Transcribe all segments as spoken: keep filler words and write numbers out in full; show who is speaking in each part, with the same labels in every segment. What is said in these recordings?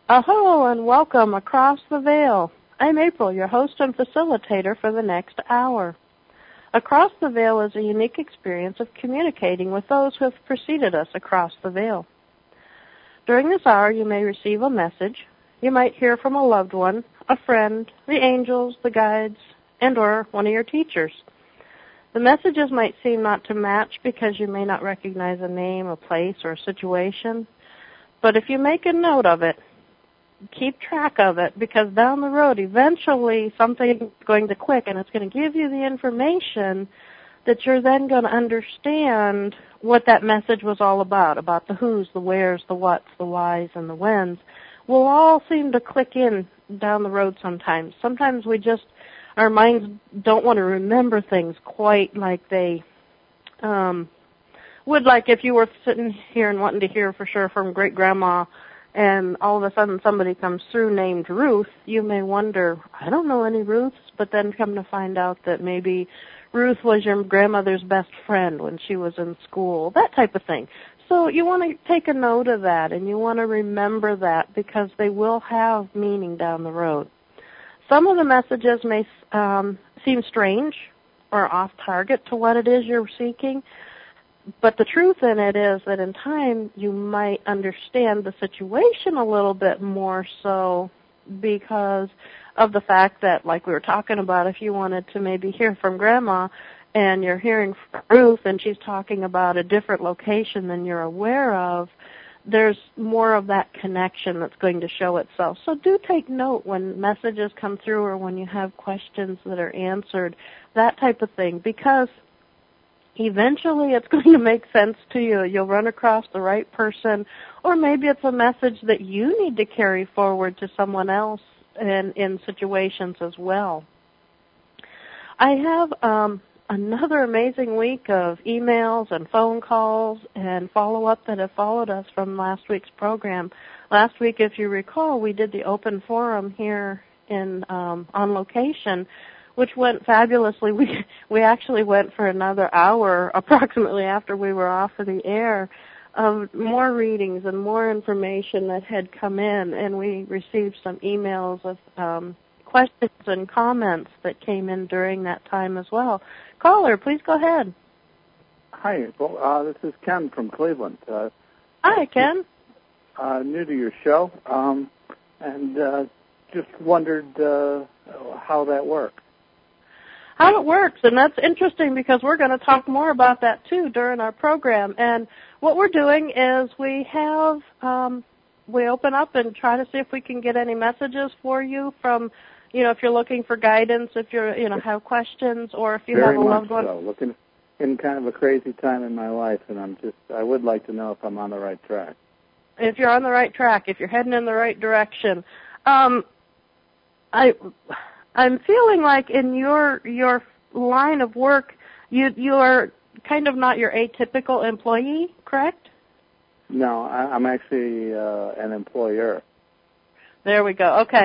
Speaker 1: Aho and welcome across the veil. I'm April, your host and facilitator for the next hour. Across the Veil is a unique experience of communicating with those who have preceded us across the veil. During this hour, you may receive a message. You might hear from a loved one, a friend, the angels, the guides, and or one of your teachers. The messages might seem not to match because you may not recognize a name, a place, or a situation. But if you make a note of it, keep track of it, because down the road, eventually something is going to click, and it's going to give you the information that you're then going to understand what that message was all about, about the who's, the where's, the what's, the why's, and the when's. Will all seem to click in down the road sometimes. Sometimes we just, our minds don't want to remember things quite like they um, would, like if you were sitting here and wanting to hear for sure from great-grandma, and all of a sudden somebody comes through named Ruth, you may wonder, I don't know any Ruths, but then come to find out that maybe Ruth was your grandmother's best friend when she was in school, that type of thing. So you want to take a note of that, and you want to remember that, because they will have meaning down the road. Some of the messages may um, seem strange or off target to what it is you're seeking, but the truth in it is that in time you might understand the situation a little bit more so, because of the fact that, like we were talking about, if you wanted to maybe hear from Grandma and you're hearing from Ruth and she's talking about a different location than you're aware of, there's more of that connection that's going to show itself. So do take note when messages come through or when you have questions that are answered, that type of thing, because eventually it's going to make sense to you. You'll run across the right person, or maybe it's a message that you need to carry forward to someone else in, in situations as well. I have um, another amazing week of emails and phone calls and follow-up that have followed us from last week's program. Last week, if you recall, we did the open forum here in um, on location, which went fabulously. We we actually went for another hour approximately after we were off of the air, of more readings and more information that had come in, and we received some emails of um, questions and comments that came in during that time as well. Caller, please go ahead.
Speaker 2: Hi, well, uh, this is Ken from Cleveland. Uh,
Speaker 1: Hi, Ken.
Speaker 2: Uh, new to your show, um, and uh, just wondered uh, how that works.
Speaker 1: How it works, and that's interesting because we're going to talk more about that too during our program. And what we're doing is we have um, we open up and try to see if we can get any messages for you from, you know, if you're looking for guidance, if you're you know have questions, or if you
Speaker 2: Very
Speaker 1: have a loved
Speaker 2: much
Speaker 1: one.
Speaker 2: so. Looking in kind of a crazy time in my life, and I'm just I would like to know if I'm on the right track.
Speaker 1: If you're on the right track, if you're heading in the right direction, um, I. I'm feeling like in your your line of work, you you are kind of not your atypical employee, correct?
Speaker 2: No, I, I'm actually uh, an employer.
Speaker 1: There we go. Okay.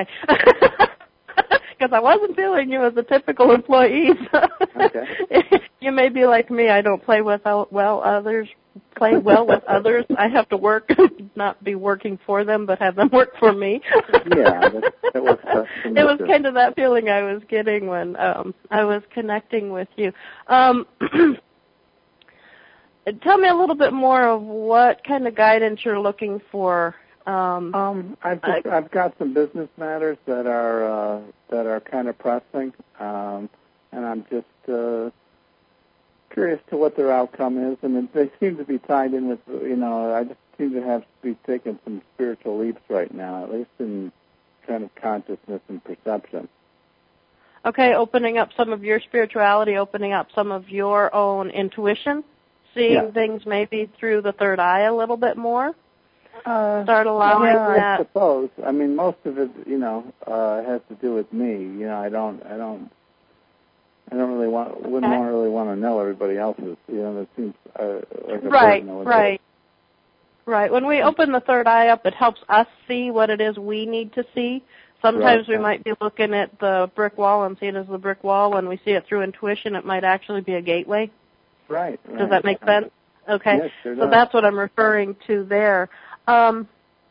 Speaker 1: Because I wasn't feeling you as a typical employee.
Speaker 2: Okay.
Speaker 1: You may be like me. I don't play with well others. Play well with others. I have to work, not be working for them, but have them work for me.
Speaker 2: Yeah, that, that works best for me.
Speaker 1: It was kind of that feeling I was getting when um, I was connecting with you. Um, tell me a little bit more of what kind of guidance you're looking for. Um,
Speaker 2: um, I've just, I, I've got some business matters that are uh, that are kind of pressing, um, and I'm just uh, curious to what their outcome is, and they seem to be tied in with, you know, I just seem to have to be taking some spiritual leaps right now, at least in kind of consciousness and perception.
Speaker 1: Okay, opening up some of your spirituality, opening up some of your own intuition, seeing
Speaker 2: yeah.
Speaker 1: things maybe through the third eye a little bit more.
Speaker 2: Uh,
Speaker 1: Start allowing
Speaker 2: yeah,
Speaker 1: that.
Speaker 2: I suppose. I mean, most of it, you know, uh, has to do with me. You know, I don't, I don't. I don't really want, wouldn't
Speaker 1: okay.
Speaker 2: want, really want to know everybody else's. You know, that seems uh, like a
Speaker 1: right,
Speaker 2: burden.
Speaker 1: right, right. When we open the third eye up, it helps us see what it is we need to see. Sometimes
Speaker 2: right.
Speaker 1: we might be looking at the brick wall and see it as the brick wall. When we see it through intuition, it might actually be a gateway.
Speaker 2: Right. right.
Speaker 1: Does that make sense? Okay.
Speaker 2: Yes, sure
Speaker 1: so
Speaker 2: does.
Speaker 1: that's what I'm referring to there. Um,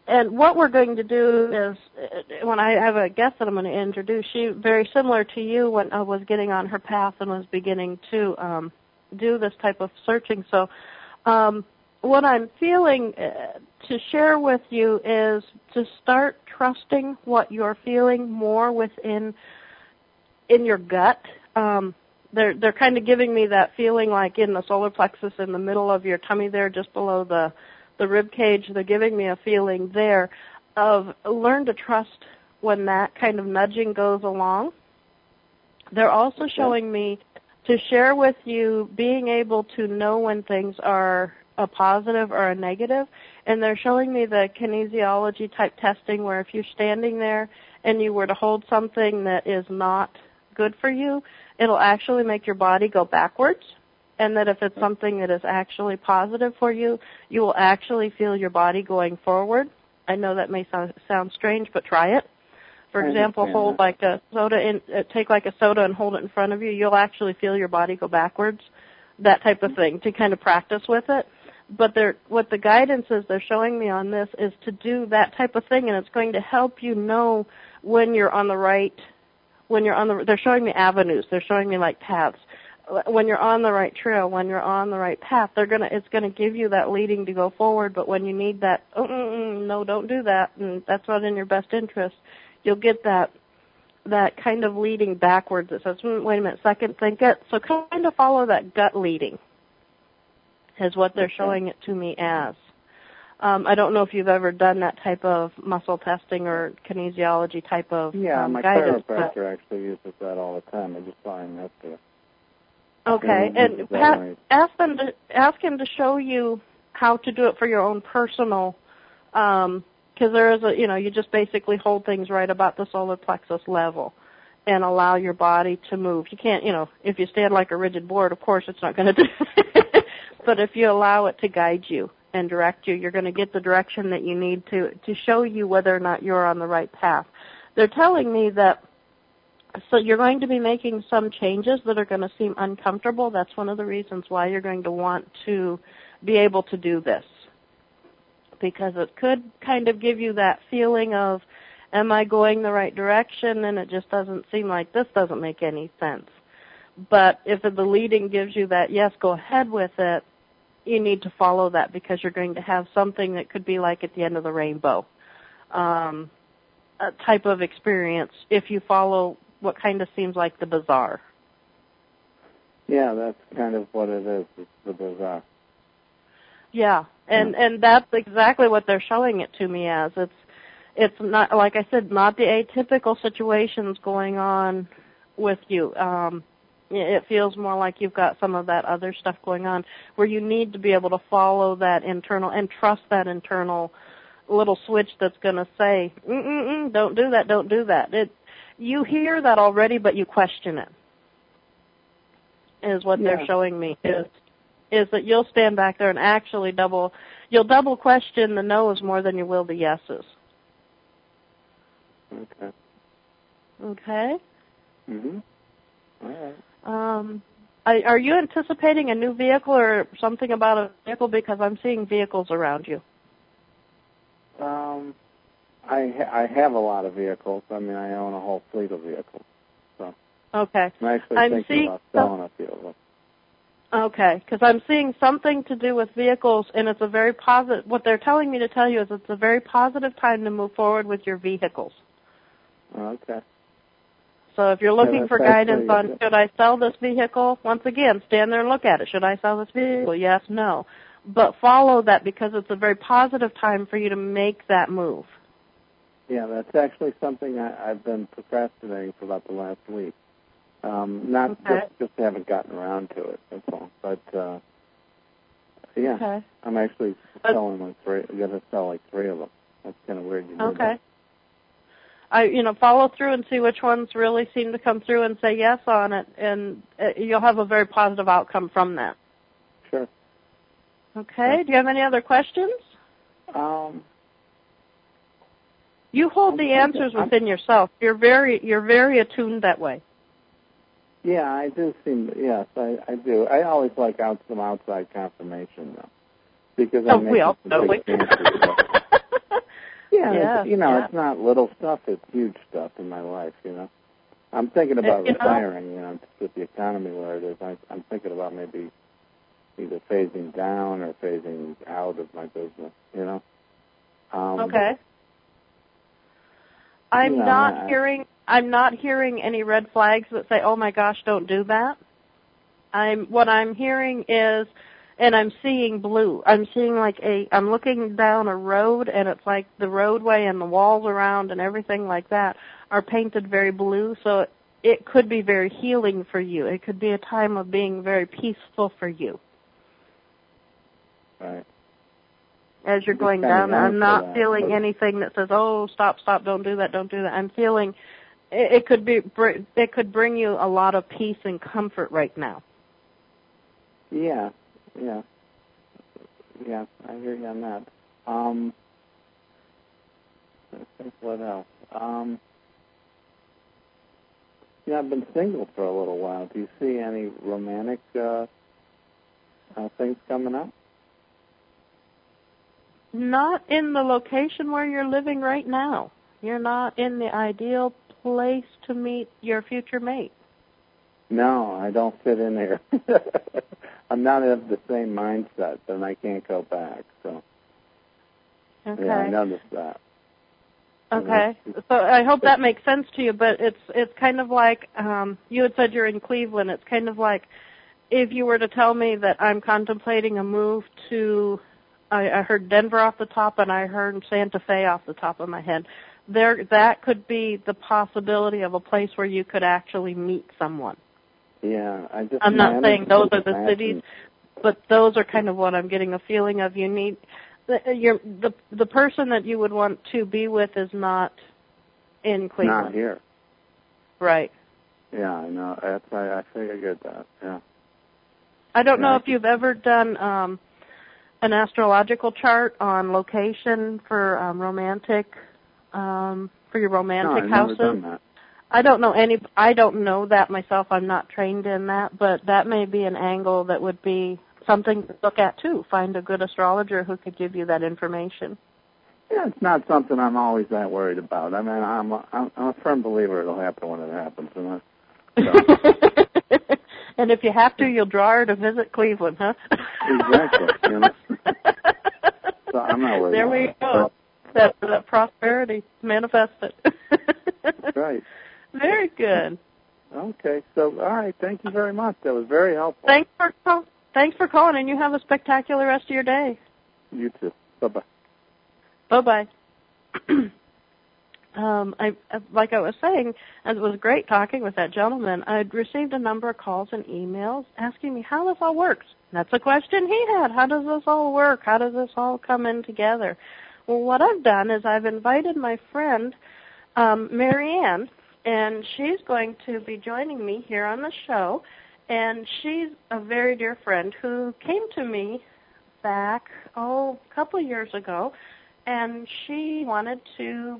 Speaker 1: and what we're going to do is, uh, when I have a guest that I'm going to introduce, she very similar to you when I was getting on her path and was beginning to um, do this type of searching. So um, what I'm feeling uh, to share with you is to start trusting what you're feeling more within in your gut. Um, they're they're kind of giving me that feeling like in the solar plexus in the middle of your tummy there, just below the the rib cage. They're giving me a feeling there of learn to trust when that kind of nudging goes along. They're also showing me to share with you being able to know when things are a positive or a negative, and they're showing me the kinesiology type testing where if you're standing there and you were to hold something that is not good for you, it'll actually make your body go backwards, and that if it's something that is actually positive for you, you will actually feel your body going forward. I know that may sound, sound strange, but try it. For example, hold like a soda in, uh, take like a soda and hold it in front of you. You'll actually feel your body go backwards, that type of thing, to kind of practice with it. But they're, what the guidance is they're showing me on this is to do that type of thing, and it's going to help you know when you're on the right, when you're on the, they're showing me avenues, they're showing me like paths. When you're on the right trail, when you're on the right path, they're gonna, it's gonna give you that leading to go forward, but when you need that, oh, mm, mm, no, don't do that, and that's not in your best interest, you'll get that, that kind of leading backwards that says, mm, wait a minute, second, think it. So kind of follow that gut leading is what they're okay. showing it to me as. Um, I don't know if you've ever done that type of muscle testing or kinesiology type of
Speaker 2: yeah,
Speaker 1: um,
Speaker 2: my
Speaker 1: guidance.
Speaker 2: Yeah, my chiropractor actually uses that all the time. I just find that to
Speaker 1: Okay, and ha- ask them to ask him to show you how to do it for your own personal, because um, there is a, you know, you just basically hold things right about the solar plexus level and allow your body to move. You can't, you know, if you stand like a rigid board, of course it's not going to do it. But if you allow it to guide you and direct you, you're going to get the direction that you need to to show you whether or not you're on the right path. They're telling me that. So you're going to be making some changes that are going to seem uncomfortable. That's one of the reasons why you're going to want to be able to do this, because it could kind of give you that feeling of, am I going the right direction? And it just doesn't seem like this doesn't make any sense. But if the leading gives you that, yes, go ahead with it, you need to follow that because you're going to have something that could be like at the end of the rainbow um, a type of experience if you follow what kind of seems like the bazaar.
Speaker 2: Yeah, that's kind of what it is, it's the bazaar.
Speaker 1: Yeah, and, and that's exactly what they're showing it to me as. It's it's not, like I said, not the atypical situations going on with you. Um, it feels more like you've got some of that other stuff going on where you need to be able to follow that internal and trust that internal little switch that's going to say, mm-mm-mm, don't do that, don't do that. It, you hear that already, but you question it, is what yeah. they're showing me, is is that you'll stand back there and actually double, you'll double question the no's more than you will the yeses.
Speaker 2: Okay.
Speaker 1: Okay?
Speaker 2: Mm-hmm. All right.
Speaker 1: Um, are, are you anticipating a new vehicle or something about a vehicle? Because I'm seeing vehicles around you.
Speaker 2: Um... I ha- I have a lot of vehicles. I mean, I own a whole fleet of vehicles. So
Speaker 1: okay.
Speaker 2: I'm actually
Speaker 1: I'm
Speaker 2: thinking
Speaker 1: seeing
Speaker 2: about selling a few of them.
Speaker 1: Okay, because I'm seeing something to do with vehicles, and it's a very positive, what they're telling me to tell you is it's a very positive time to move forward with your vehicles.
Speaker 2: Okay.
Speaker 1: So if you're looking
Speaker 2: yeah,
Speaker 1: for guidance on good. Should I sell this vehicle, once again, stand there and look at it. Should I sell this vehicle? Yes, no. But follow that because it's a very positive time for you to make that move.
Speaker 2: Yeah, that's actually something I, I've been procrastinating for about the last week. Um, not
Speaker 1: okay.
Speaker 2: just just haven't gotten around to it. That's all. But uh, yeah,
Speaker 1: okay.
Speaker 2: I'm actually selling like three. I'm gonna sell like three of them. That's kind of weird. You do
Speaker 1: okay.
Speaker 2: That.
Speaker 1: I you know follow through and see which ones really seem to come through and say yes on it, and uh, you'll have a very positive outcome from that.
Speaker 2: Sure.
Speaker 1: Okay. Yeah. Do you have any other questions?
Speaker 2: Um.
Speaker 1: You hold the answers within yourself. You're very, you're very attuned that way.
Speaker 2: Yeah, I do seem. Yes, I, I do. I always like out some outside confirmation though, because
Speaker 1: oh,
Speaker 2: I'm
Speaker 1: we all
Speaker 2: making
Speaker 1: know
Speaker 2: some big chances. Yeah,
Speaker 1: yeah
Speaker 2: it's, you know,
Speaker 1: yeah.
Speaker 2: it's not little stuff; it's huge stuff in my life. You know, I'm thinking about
Speaker 1: it,
Speaker 2: retiring. You know, just with the economy where it is, I, I'm thinking about maybe either phasing down or phasing out of my business. You know. Um,
Speaker 1: okay. I'm
Speaker 2: you know,
Speaker 1: not
Speaker 2: I,
Speaker 1: hearing. I'm not hearing any red flags that say, "Oh my gosh, don't do that." I'm. What I'm hearing is, and I'm seeing blue. I'm seeing like a. I'm looking down a road, and it's like the roadway and the walls around and everything like that are painted very blue. So it, it could be very healing for you. It could be a time of being very peaceful for you.
Speaker 2: Right.
Speaker 1: As you're going down there, I'm not feeling anything that says, "Oh, stop, stop, don't do that, don't do that." I'm feeling it, it could be it could bring you a lot of peace and comfort right now.
Speaker 2: Yeah, yeah, yeah. I hear you on that. Um, I think what else? Um, yeah, I've been single for a little while. Do you see any romantic uh, uh, things coming up?
Speaker 1: Not in the location where you're living right now. You're not in the ideal place to meet your future mate.
Speaker 2: No, I don't fit in there. I'm not of the same mindset, and I can't go back. So,
Speaker 1: okay.
Speaker 2: yeah, I noticed that.
Speaker 1: Okay, so I hope that makes sense to you. But it's it's kind of like um, you had said you're in Cleveland. It's kind of like if you were to tell me that I'm contemplating a move to. I, I heard Denver off the top, and I heard Santa Fe off the top of my head. There, that could be the possibility of a place where you could actually meet someone.
Speaker 2: Yeah, I just.
Speaker 1: I'm not saying those are the
Speaker 2: imagine.
Speaker 1: cities, but those are kind of what I'm getting a feeling of. You need the you're, the the person that you would want to be with is not in Cleveland.
Speaker 2: Not here.
Speaker 1: Right.
Speaker 2: Yeah, I know. That's I, I figured that. Yeah.
Speaker 1: I don't
Speaker 2: yeah,
Speaker 1: know
Speaker 2: I
Speaker 1: if you've ever done um, an astrological chart on location for um, romantic um, for your romantic
Speaker 2: no, I've
Speaker 1: houses.
Speaker 2: never done that.
Speaker 1: I don't know any. I don't know that myself. I'm not trained in that, but that may be an angle that would be something to look at too. Find a good astrologer who could give you that information.
Speaker 2: Yeah, it's not something I'm always that worried about. I mean, I'm a, I'm a firm believer it'll happen when it happens, and so.
Speaker 1: And if you have to, you'll draw her to visit Cleveland, huh?
Speaker 2: Exactly. You know? So I'm not worried.
Speaker 1: There we go. That, that prosperity manifested.
Speaker 2: That's right.
Speaker 1: Very good.
Speaker 2: Okay. So, all right. Thank you very much. That was very helpful.
Speaker 1: Thanks for call- thanks for calling, and you have a spectacular rest of your day.
Speaker 2: You too. Bye bye.
Speaker 1: Bye bye. um, I like I was saying, it was great talking with that gentleman. I'd received a number of calls and emails asking me how this all works. That's a question he had. How does this all work? How does this all come in together? Well, what I've done is I've invited my friend, um, Marianne, and she's going to be joining me here on the show. And she's a very dear friend who came to me back, oh, a couple of years ago, and she wanted to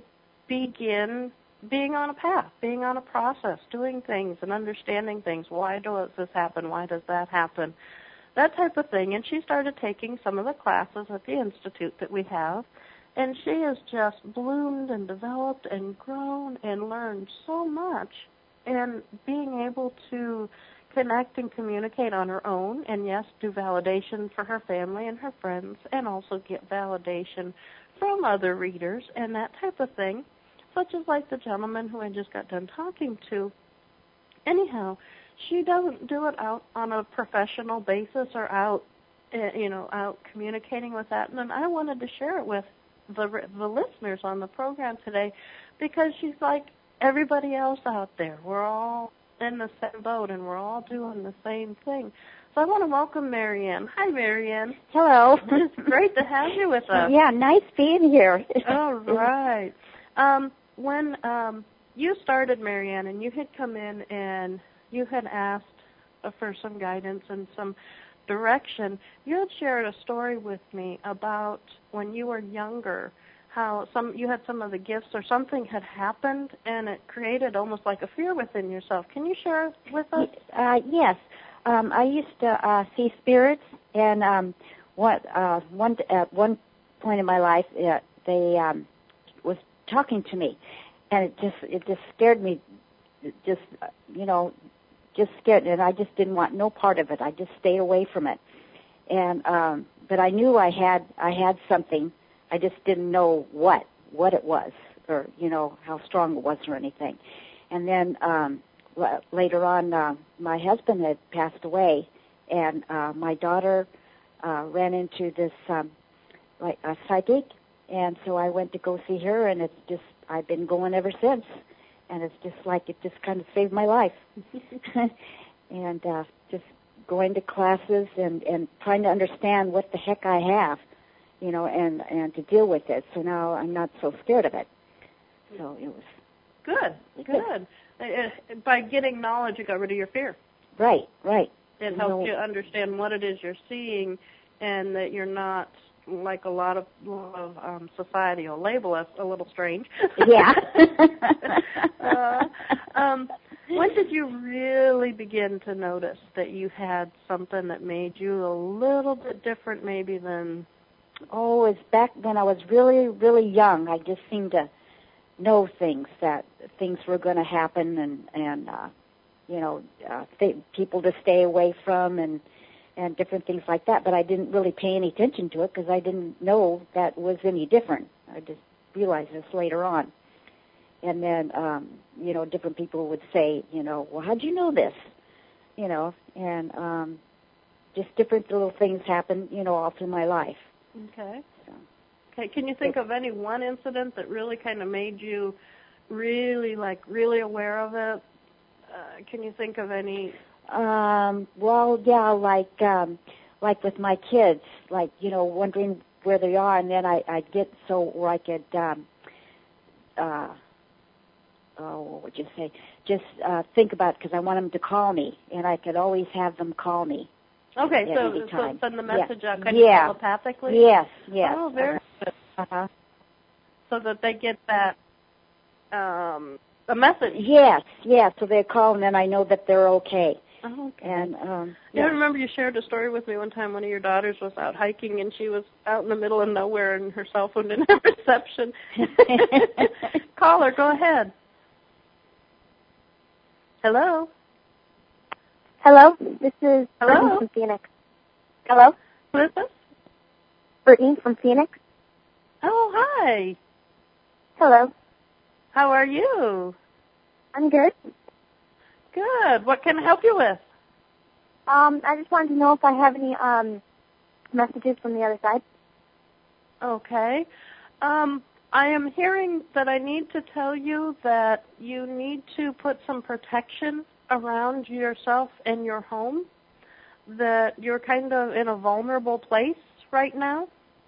Speaker 1: begin being on a path, being on a process, doing things and understanding things. Why does this happen? Why does that happen? That type of thing. And she started taking some of the classes at the Institute that we have. And she has just bloomed and developed and grown and learned so much. And being able to connect and communicate on her own, and yes, do validation for her family and her friends, and also get validation from other readers and that type of thing, such as like the gentleman who I just got done talking to. Anyhow, she doesn't do it out on a professional basis or out, you know, out communicating with that. And then I wanted to share it with the the listeners on the program today, because she's like everybody else out there. We're all in the same boat, and we're all doing the same thing. So I want to welcome Marianne. Hi, Marianne.
Speaker 3: Hello.
Speaker 1: It's great to have you with us.
Speaker 3: Yeah, nice being here.
Speaker 1: All right. Um, when um, you started, Marianne, and you had come in and you had asked for some guidance and some direction, you had shared a story with me about when you were younger, how some you had some of the gifts or something had happened, and it created almost like a fear within yourself. Can you share with us?
Speaker 3: Uh, yes. Um, I used to uh, see spirits, and um, what uh, one at one point in my life, uh, they um, was talking to me, and it just it just scared me, it just you know, just scared, and I just didn't want no part of it. I just stayed away from it, and um, but I knew I had I had something. I just didn't know what what it was, or you know how strong it was or anything. And then um, l- later on, uh, my husband had passed away, and uh, my daughter uh, ran into this um, like a psychic, and so I went to go see her, and it's just I've been going ever since, and it's just like it just kind of saved my life, and uh, just going to classes and and trying to understand what the heck I have, you know, and and to deal with it. So now I'm not so scared of it. So it was
Speaker 1: good, good. Uh, by getting knowledge, you got rid of your fear.
Speaker 3: Right, right.
Speaker 1: It helps you understand what it is you're seeing, and that you're not like a lot of, of um, society will label us a little strange.
Speaker 3: Yeah.
Speaker 1: uh, um, when did you really begin to notice that you had something that made you a little bit different, maybe than?
Speaker 3: Oh, it's back when I was really, really young. I just seemed to know things that things were going to happen, and and uh, you know, uh, th- people to stay away from, and and different things like that. But I didn't really pay any attention to it because I didn't know that was any different. I just realized this later on. And then, um, you know, different people would say, you know, well, how'd you know this? You know, and um, just different little things happen, you know, all through my life.
Speaker 1: Okay. So. Okay. Can you think of any one incident that really kind of made you really, like, really aware of it? Uh, can you think of any?
Speaker 3: Um, well, yeah, like um, like with my kids, like, you know, wondering where they are, and then I, I'd get so where I could, um, uh, oh, what would you say, just uh, think about it because I want them to call me, and I could always have them call me.
Speaker 1: Okay,
Speaker 3: at
Speaker 1: so,
Speaker 3: any
Speaker 1: so
Speaker 3: time.
Speaker 1: send the message
Speaker 3: yeah.
Speaker 1: out kind
Speaker 3: yeah.
Speaker 1: of telepathically?
Speaker 3: Yes, yes.
Speaker 1: Oh, very
Speaker 3: uh-huh.
Speaker 1: good.
Speaker 3: Uh-huh.
Speaker 1: So that they get that, um, a message.
Speaker 3: Yes, yes, so they call, and then I know that they're okay.
Speaker 1: Oh, okay.
Speaker 3: And um,
Speaker 1: yeah.
Speaker 3: yeah.
Speaker 1: I remember you shared a story with me one time. One of your daughters was out hiking, and she was out in the middle of nowhere, and her cell phone didn't have reception. Caller, go ahead. Hello.
Speaker 4: Hello, this is
Speaker 1: Hello?
Speaker 4: Brittany from Phoenix. Hello?
Speaker 1: Who is this?
Speaker 4: Brittany from Phoenix.
Speaker 1: Oh, hi.
Speaker 4: Hello.
Speaker 1: How are you?
Speaker 4: I'm good.
Speaker 1: Good. What can I help you with?
Speaker 4: Um, I just wanted to know if I have any um messages from the other side.
Speaker 1: Okay. Um, I am hearing that I need to tell you that you need to put some protection around yourself and your home, that you're kind of in a vulnerable place right now.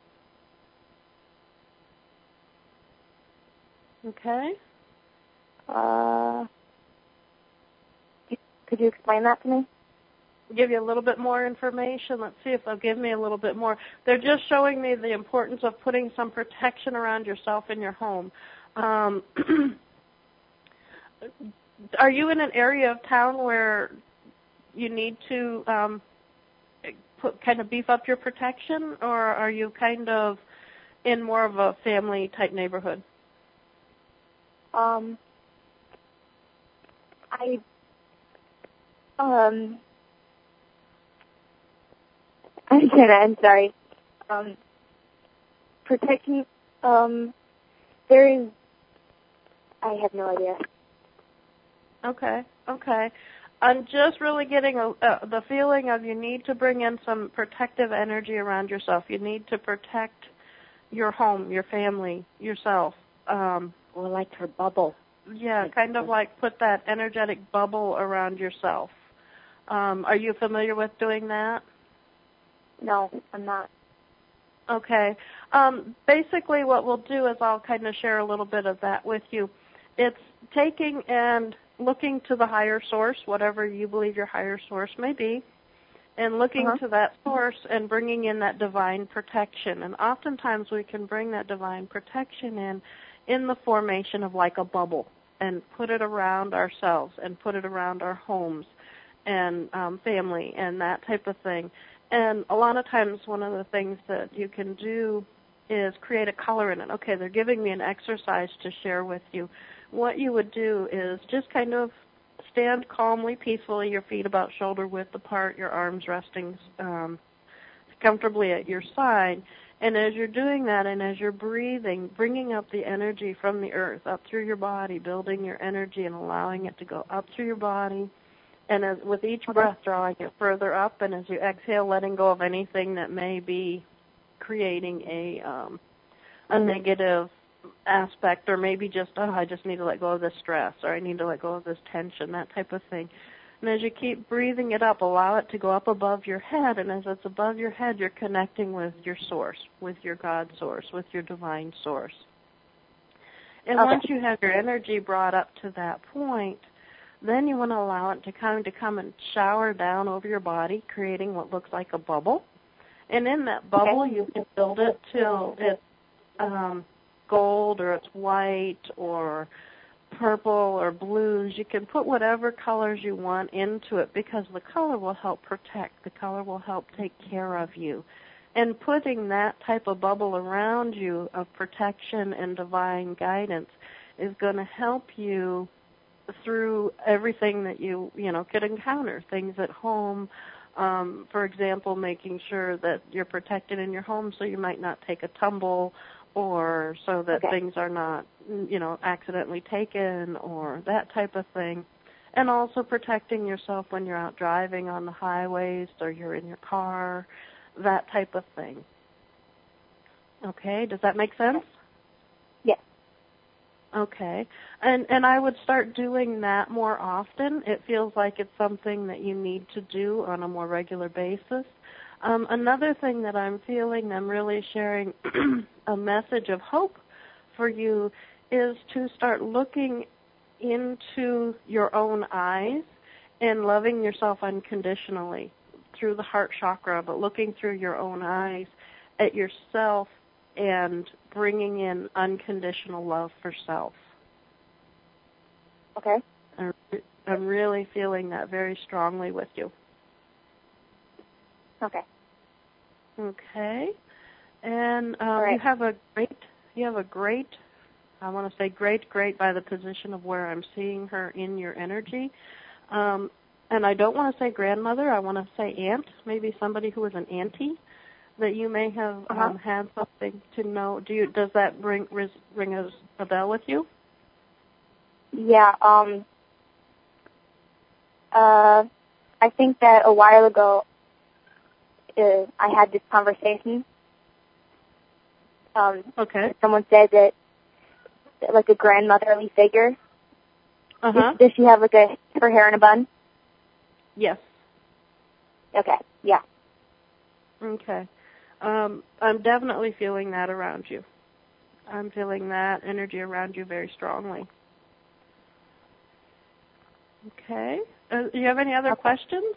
Speaker 1: Okay.
Speaker 4: Uh, could you explain that to me?
Speaker 1: Give you a little bit more information. Let's see if they'll give me a little bit more. They're just showing me the importance of putting some protection around yourself and your home. Um, are you in an area of town where you need to um, put, kind of beef up your protection, or are you kind of in more of a family-type neighborhood?
Speaker 4: Um, I, um, I'm gonna, I'm sorry. Um, protecting, um, there is, I have no idea.
Speaker 1: Okay, okay. I'm just really getting a, uh, the feeling of you need to bring in some protective energy around yourself. You need to protect your home, your family, yourself. Um,
Speaker 3: Or like her bubble.
Speaker 1: yeah, kind of like put that energetic bubble around yourself. Um, are you familiar with doing that?
Speaker 4: No, I'm not.
Speaker 1: Okay. Um, basically what we'll do is I'll kind of share a little bit of that with you. It's taking and looking to the higher source, whatever you believe your higher source may be, and looking
Speaker 4: Uh-huh.
Speaker 1: to that source and bringing in that divine protection. And oftentimes we can bring that divine protection in in the formation of like a bubble and put it around ourselves and put it around our homes and um, family and that type of thing. And a lot of times one of the things that you can do is create a color in it. Okay, they're giving me an exercise to share with you. What you would do is just kind of stand calmly, peacefully, your feet about shoulder width apart, your arms resting um, comfortably at your side. And as you're doing that and as you're breathing, bringing up the energy from the earth up through your body, building your energy and allowing it to go up through your body. And as, with each breath, drawing it further up. And as you exhale, letting go of anything that may be creating a um, a negative aspect, or maybe just, oh, I just need to let go of this stress, or I need to let go of this tension, that type of thing. And as you keep breathing it up, allow it to go up above your head, and as it's above your head, you're connecting with your source, with your God source, with your divine source. And okay. Once you have your energy brought up to that point, then you want to allow it to kind of come and shower down over your body, creating what looks like a bubble. And in that bubble, okay. you can build it till it's um, gold, or it's white, or purple, or blues. You can put whatever colors you want into it, because the color will help protect. The color will help take care of you. And putting that type of bubble around you of protection and divine guidance is going to help you through everything that you, you know, could encounter, things at home. Um, for example, making sure that you're protected in your home so you might not take a tumble, or so that okay. things are not, you know, accidentally taken, or that type of thing. And also protecting yourself when you're out driving on the highways, or you're in your car, that type of thing. Okay, does that make sense?
Speaker 4: Yes.
Speaker 1: Okay, and and I would start doing that more often. It feels like it's something that you need to do on a more regular basis. Um, another thing that I'm feeling, I'm really sharing a message of hope for you, is to start looking into your own eyes and loving yourself unconditionally through the heart chakra, but looking through your own eyes at yourself and bringing in unconditional love for self.
Speaker 4: Okay.
Speaker 1: I'm really feeling that very strongly with you.
Speaker 4: Okay.
Speaker 1: Okay. And um,
Speaker 4: right.
Speaker 1: you have a great, you have a great, I want to say great, great by the position of where I'm seeing her in your energy. Um, and I don't want to say grandmother, I want to say aunt, maybe somebody who is an auntie that you may have
Speaker 4: uh-huh.
Speaker 1: um, had something to know. Do you? Does that ring, ring a, a bell with you?
Speaker 4: Yeah. Um. Uh, I think that a while ago, uh, I had this conversation. Um,
Speaker 1: okay.
Speaker 4: Someone said that, like a grandmotherly figure.
Speaker 1: Uh huh.
Speaker 4: Does, does she have like a her hair in a bun?
Speaker 1: Yes.
Speaker 4: Okay. Yeah.
Speaker 1: Okay. Um, I'm definitely feeling that around you. I'm feeling that energy around you very strongly. Okay. Uh, do you have any other
Speaker 4: okay.
Speaker 1: questions?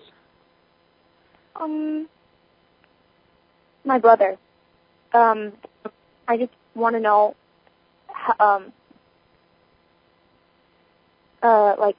Speaker 4: Um, my brother. Um, I just want to know, um, uh, like,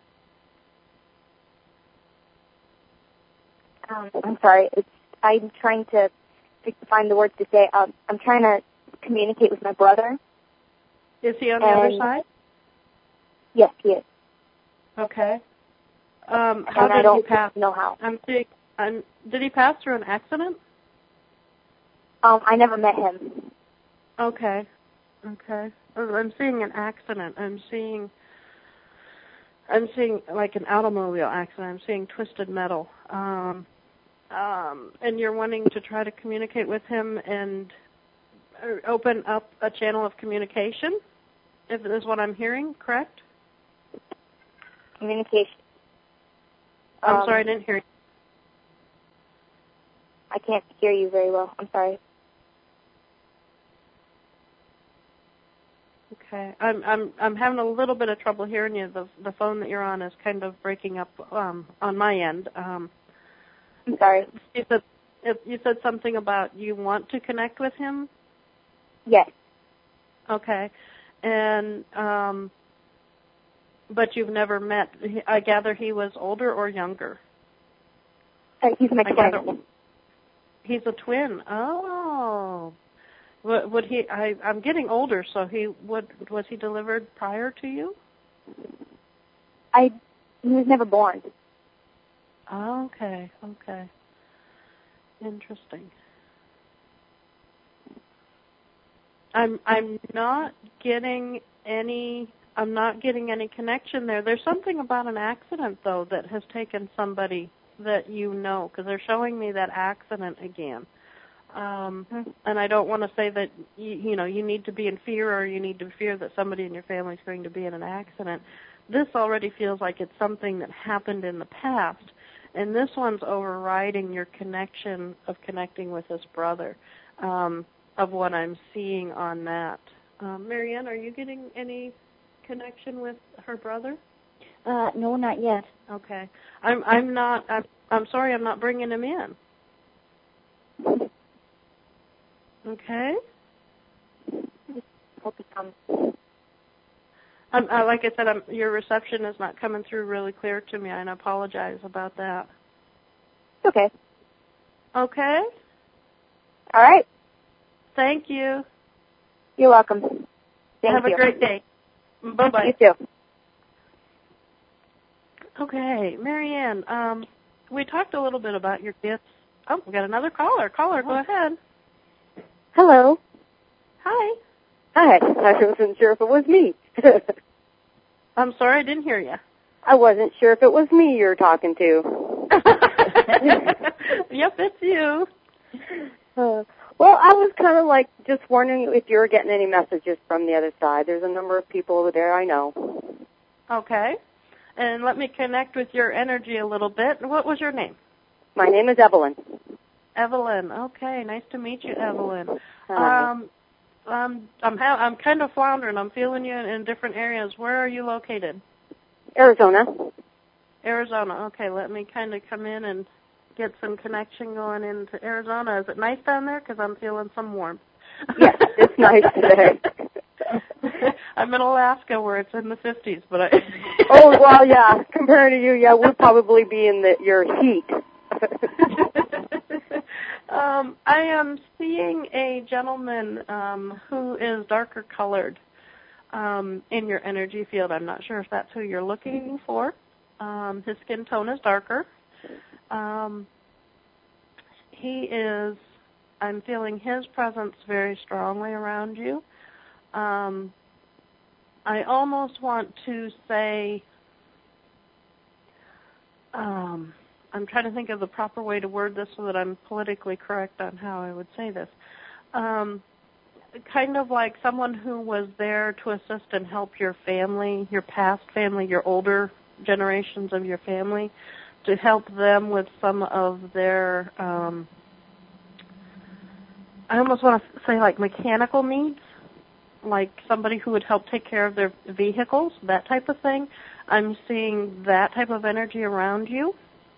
Speaker 4: um, I'm sorry. It's I'm trying to find the words to say. Um, I'm trying to communicate with my brother.
Speaker 1: Is he on the other side?
Speaker 4: Yes, he is.
Speaker 1: Okay. Um, how
Speaker 4: and
Speaker 1: did
Speaker 4: I don't
Speaker 1: he pass?
Speaker 4: know how.
Speaker 1: I'm seeing, I'm, did he pass through an accident?
Speaker 4: Um, I never met him.
Speaker 1: Okay. Okay. I'm seeing an accident. I'm seeing, I'm seeing like an automobile accident. I'm seeing twisted metal. Um, um, and you're wanting to try to communicate with him and open up a channel of communication, if this is what I'm hearing, correct?
Speaker 4: Communication.
Speaker 1: I'm
Speaker 4: um,
Speaker 1: sorry, I didn't hear you.
Speaker 4: I can't hear you very well. I'm sorry.
Speaker 1: Okay, I'm I'm I'm having a little bit of trouble hearing you. The the phone that you're on is kind of breaking up um, on my end. Um,
Speaker 4: I'm sorry.
Speaker 1: You said you said something about you want to connect with him.
Speaker 4: Yes.
Speaker 1: Okay, and um, but you've never met. I gather he was older or younger.
Speaker 4: Uh, he's my
Speaker 1: I
Speaker 4: twin.
Speaker 1: gather he's a twin. Oh. Would, would he? I, I'm getting older, so he would. Was he delivered prior to you?
Speaker 4: I he was never born.
Speaker 1: Oh, okay, okay. Interesting. I'm I'm not getting any I'm not getting any connection there. There's something about an accident though that has taken somebody that you know, because they're showing me that accident again. Um, mm-hmm. And I don't want to say that you, you know you need to be in fear or you need to fear that somebody in your family is going to be in an accident. This already feels like it's something that happened in the past, and this one's overriding your connection of connecting with this brother. Um, of what I'm seeing on that. Um, Marianne, are you getting any connection with her brother?
Speaker 3: Uh, no, not yet.
Speaker 1: Okay. I'm I'm not, I'm, I'm sorry I'm not bringing him in. Okay.
Speaker 4: Hope he comes.
Speaker 1: Um, uh, like I said, I'm, your reception is not coming through really clear to me, and I apologize about that.
Speaker 4: Okay.
Speaker 1: Okay?
Speaker 4: All right.
Speaker 1: Thank you.
Speaker 4: You're welcome. Thank
Speaker 1: Have
Speaker 4: you.
Speaker 1: a great day. Bye-bye.
Speaker 4: You too.
Speaker 1: Okay, Marianne, um, we talked a little bit about your gifts. Oh, we got another caller. Caller, go ahead.
Speaker 5: Hello.
Speaker 1: Hi.
Speaker 5: Hi. I wasn't sure if it was me.
Speaker 1: I'm sorry, I didn't hear you.
Speaker 5: I wasn't sure if it was me you were talking to.
Speaker 1: Yep, it's you.
Speaker 5: Uh, well, I was kind of like just wondering if you were getting any messages from the other side. There's a number of people over there I know.
Speaker 1: Okay. And let me connect with your energy a little bit. What was your name?
Speaker 5: My name is Evelyn.
Speaker 1: Evelyn. Okay, nice to meet you, Evelyn.
Speaker 5: Uh,
Speaker 1: Um, um, I'm ha- I'm kind of floundering. I'm feeling you in, in different areas. Where are you located?
Speaker 5: Arizona.
Speaker 1: Arizona. Okay, let me kind of come in and get some connection going into Arizona. Is it nice down there? Because I'm feeling some warmth.
Speaker 5: Yes, it's nice today.
Speaker 1: I'm in Alaska where it's in the fifties, but I...
Speaker 5: Oh, well, yeah. Compared to you, yeah, we'll probably be in the your heat.
Speaker 1: um, I am seeing a gentleman um, who is darker colored um, in your energy field. I'm not sure if that's who you're looking for. Um, his skin tone is darker. Um, he is, I'm feeling his presence very strongly around you. Um, I almost want to say, um, I'm trying to think of the proper way to word this so that I'm politically correct on how I would say this. Um, kind of like someone who was there to assist and help your family, your past family, your older generations of your family, to help them with some of their, um, I almost want to say like mechanical needs, like somebody who would help take care of their vehicles, that type of thing. I'm seeing that type of energy around you.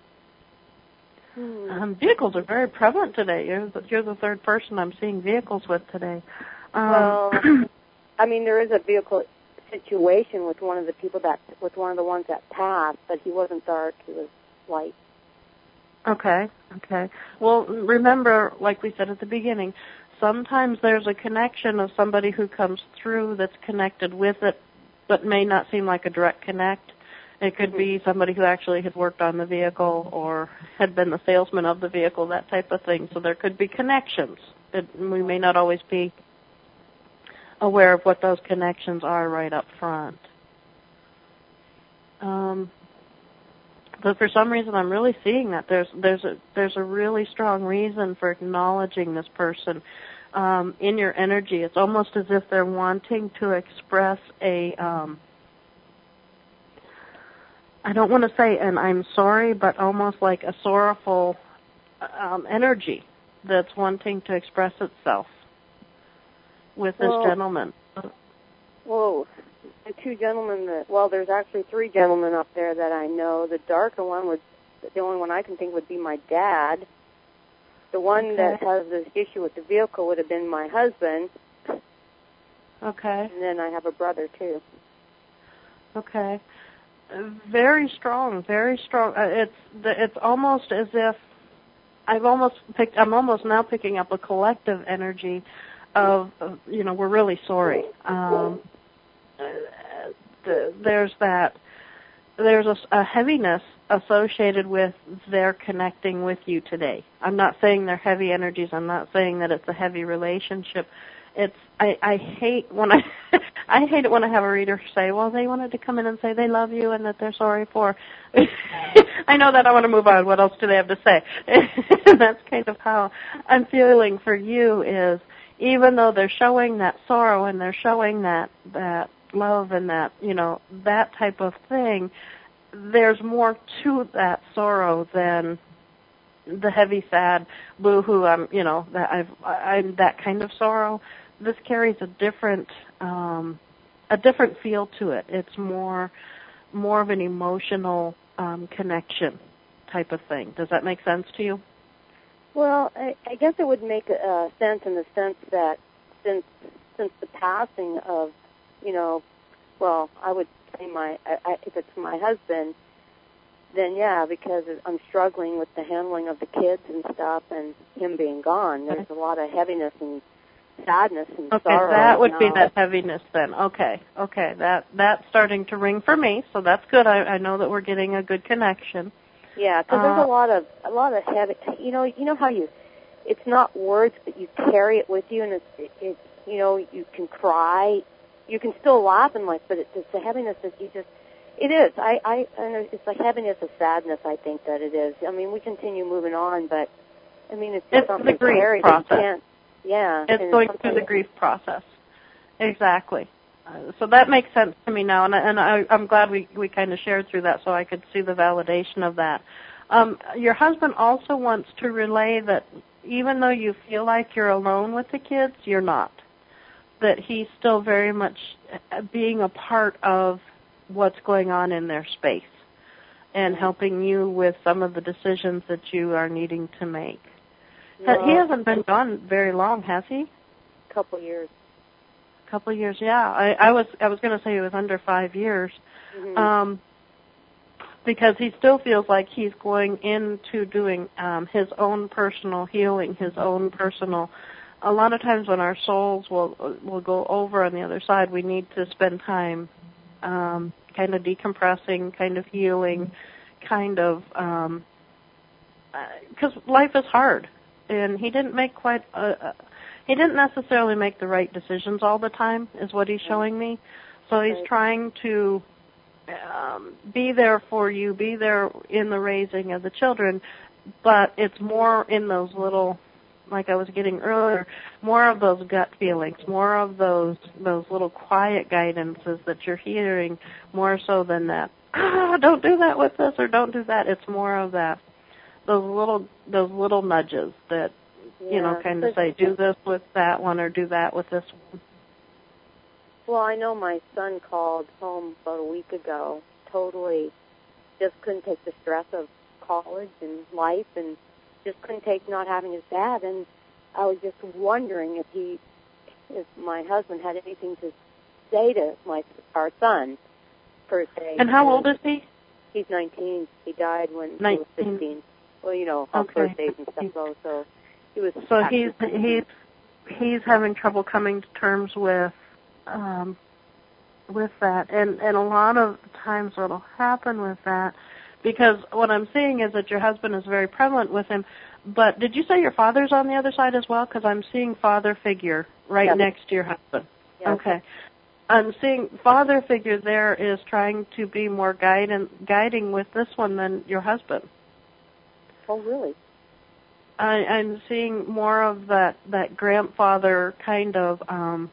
Speaker 5: Hmm.
Speaker 1: Um, vehicles are very prevalent today. You're the, you're the third person I'm seeing vehicles with today. Um,
Speaker 5: well, I mean, there is a vehicle situation with one of the people that, with one of the ones that passed, but he wasn't dark, he was light.
Speaker 1: Okay, okay. Well, remember, like we said at the beginning, sometimes there's a connection of somebody who comes through that's connected with it, but may not seem like a direct connect. It could be somebody who actually had worked on the vehicle or had been the salesman of the vehicle, that type of thing. So there could be connections. It, we may not always be aware of what those connections are right up front. Um, but for some reason, I'm really seeing that there's there's a there's a really strong reason for acknowledging this person um, in your energy. It's almost as if they're wanting to express a um, I don't want to say an I'm sorry, but almost like a sorrowful um, energy that's wanting to express itself with this
Speaker 5: well,
Speaker 1: gentleman.
Speaker 5: Whoa. The two gentlemen that, well, there's actually three gentlemen up there that I know. The darker one would, the only one I can think would be my dad. The one
Speaker 1: Okay.
Speaker 5: that has this issue with the vehicle would have been my husband.
Speaker 1: Okay.
Speaker 5: And then I have a brother, too.
Speaker 1: Okay. Very strong, very strong. Uh, it's it's almost as if I've almost picked. I'm almost now picking up a collective energy of, of you know, we're really sorry. Um, the, there's that, there's a, a heaviness associated with their connecting with you today. I'm not saying they're heavy energies. I'm not saying that it's a heavy relationship. It's I, I hate when I I hate it when I have a reader say, well, they wanted to come in and say they love you and that they're sorry for. I know that I want to move on. What else do they have to say? And that's kind of how I'm feeling for you is even though they're showing that sorrow and they're showing that that love and that, you know, that type of thing, there's more to that sorrow than the heavy, sad, boo-hoo, I'm, you know, that I've, I'm that kind of sorrow. This carries a different, um, a different feel to it. It's more, more of an emotional um, connection type of thing. Does that make sense to you?
Speaker 5: Well, I, I guess it would make uh, sense in the sense that since since the passing of, you know, well, I would say my, I, I, if it's my husband, then yeah, because I'm struggling with the handling of the kids and stuff and him being gone. There's a lot of heaviness and sadness and
Speaker 1: okay,
Speaker 5: sorrow.
Speaker 1: Okay, that would
Speaker 5: now.
Speaker 1: be that heaviness then. Okay, okay, that that's starting to ring for me, so that's good. I, I know that we're getting a good connection.
Speaker 5: Yeah, because uh, there's a lot of a lot of heavy. You know, you know how you, it's not words, but you carry it with you, and it's it, it you know you can cry, you can still laugh and like, but it's, it's the heaviness that you just. It is. I, I, and it's like heaviness of sadness. I think that it is. I mean, we continue moving on, but I mean, it's just
Speaker 1: it's
Speaker 5: something
Speaker 1: the grief
Speaker 5: carried.
Speaker 1: process.
Speaker 5: You can't, yeah,
Speaker 1: it's going
Speaker 5: it's
Speaker 1: through the grief process. Exactly. Uh, so that makes sense to me now, and, and I, I'm glad we we kind of shared through that, so I could see the validation of that. Um, your husband also wants to relay that even though you feel like you're alone with the kids, you're not. That he's still very much being a part of what's going on in their space and helping you with some of the decisions that you are needing to make. No. He hasn't been gone very long, has he?
Speaker 5: A couple years.
Speaker 1: A couple years, yeah. I, I was I was going to say it was under five years, mm-hmm. um, because he still feels like he's going into doing um, his own personal healing, his own personal. A lot of times when our souls will will go over on the other side, we need to spend time. Um, kind of decompressing, kind of healing, kind of, um, because life is hard, and he didn't make quite, a, a, he didn't necessarily make the right decisions all the time, is what he's showing me. So he's trying to um, be there for you, be there in the raising of the children, but it's more in those little, like I was getting earlier, more of those gut feelings, more of those those little quiet guidances that you're hearing, more so than that, ah, don't do that with this or don't do that. It's more of that, those little those little nudges that, yeah, you know, kind of say, do this with that one or do that with this one.
Speaker 5: Well, I know my son called home about a week ago, totally just couldn't take the stress of college and life and just couldn't take not having his dad, and I was just wondering if he, if my husband had anything to say to my our son, per se.
Speaker 1: And how old is he?
Speaker 5: He's nineteen. He died when
Speaker 1: nineteen.
Speaker 5: He was fifteen. Well, you know how
Speaker 1: okay.
Speaker 5: birthdays and stuff go. So he was.
Speaker 1: So he's he's he's having trouble coming to terms with um, with that, and and a lot of times what'll happen with that. Because what I'm seeing is that your husband is very prevalent with him. But did you say your father's on the other side as well? Because I'm seeing father figure right
Speaker 5: yes.
Speaker 1: next to your husband.
Speaker 5: Yes.
Speaker 1: Okay. I'm seeing father figure there is trying to be more guiding, guiding with this one than your husband.
Speaker 5: Oh, really?
Speaker 1: I, I'm seeing more of that, that grandfather kind of, um,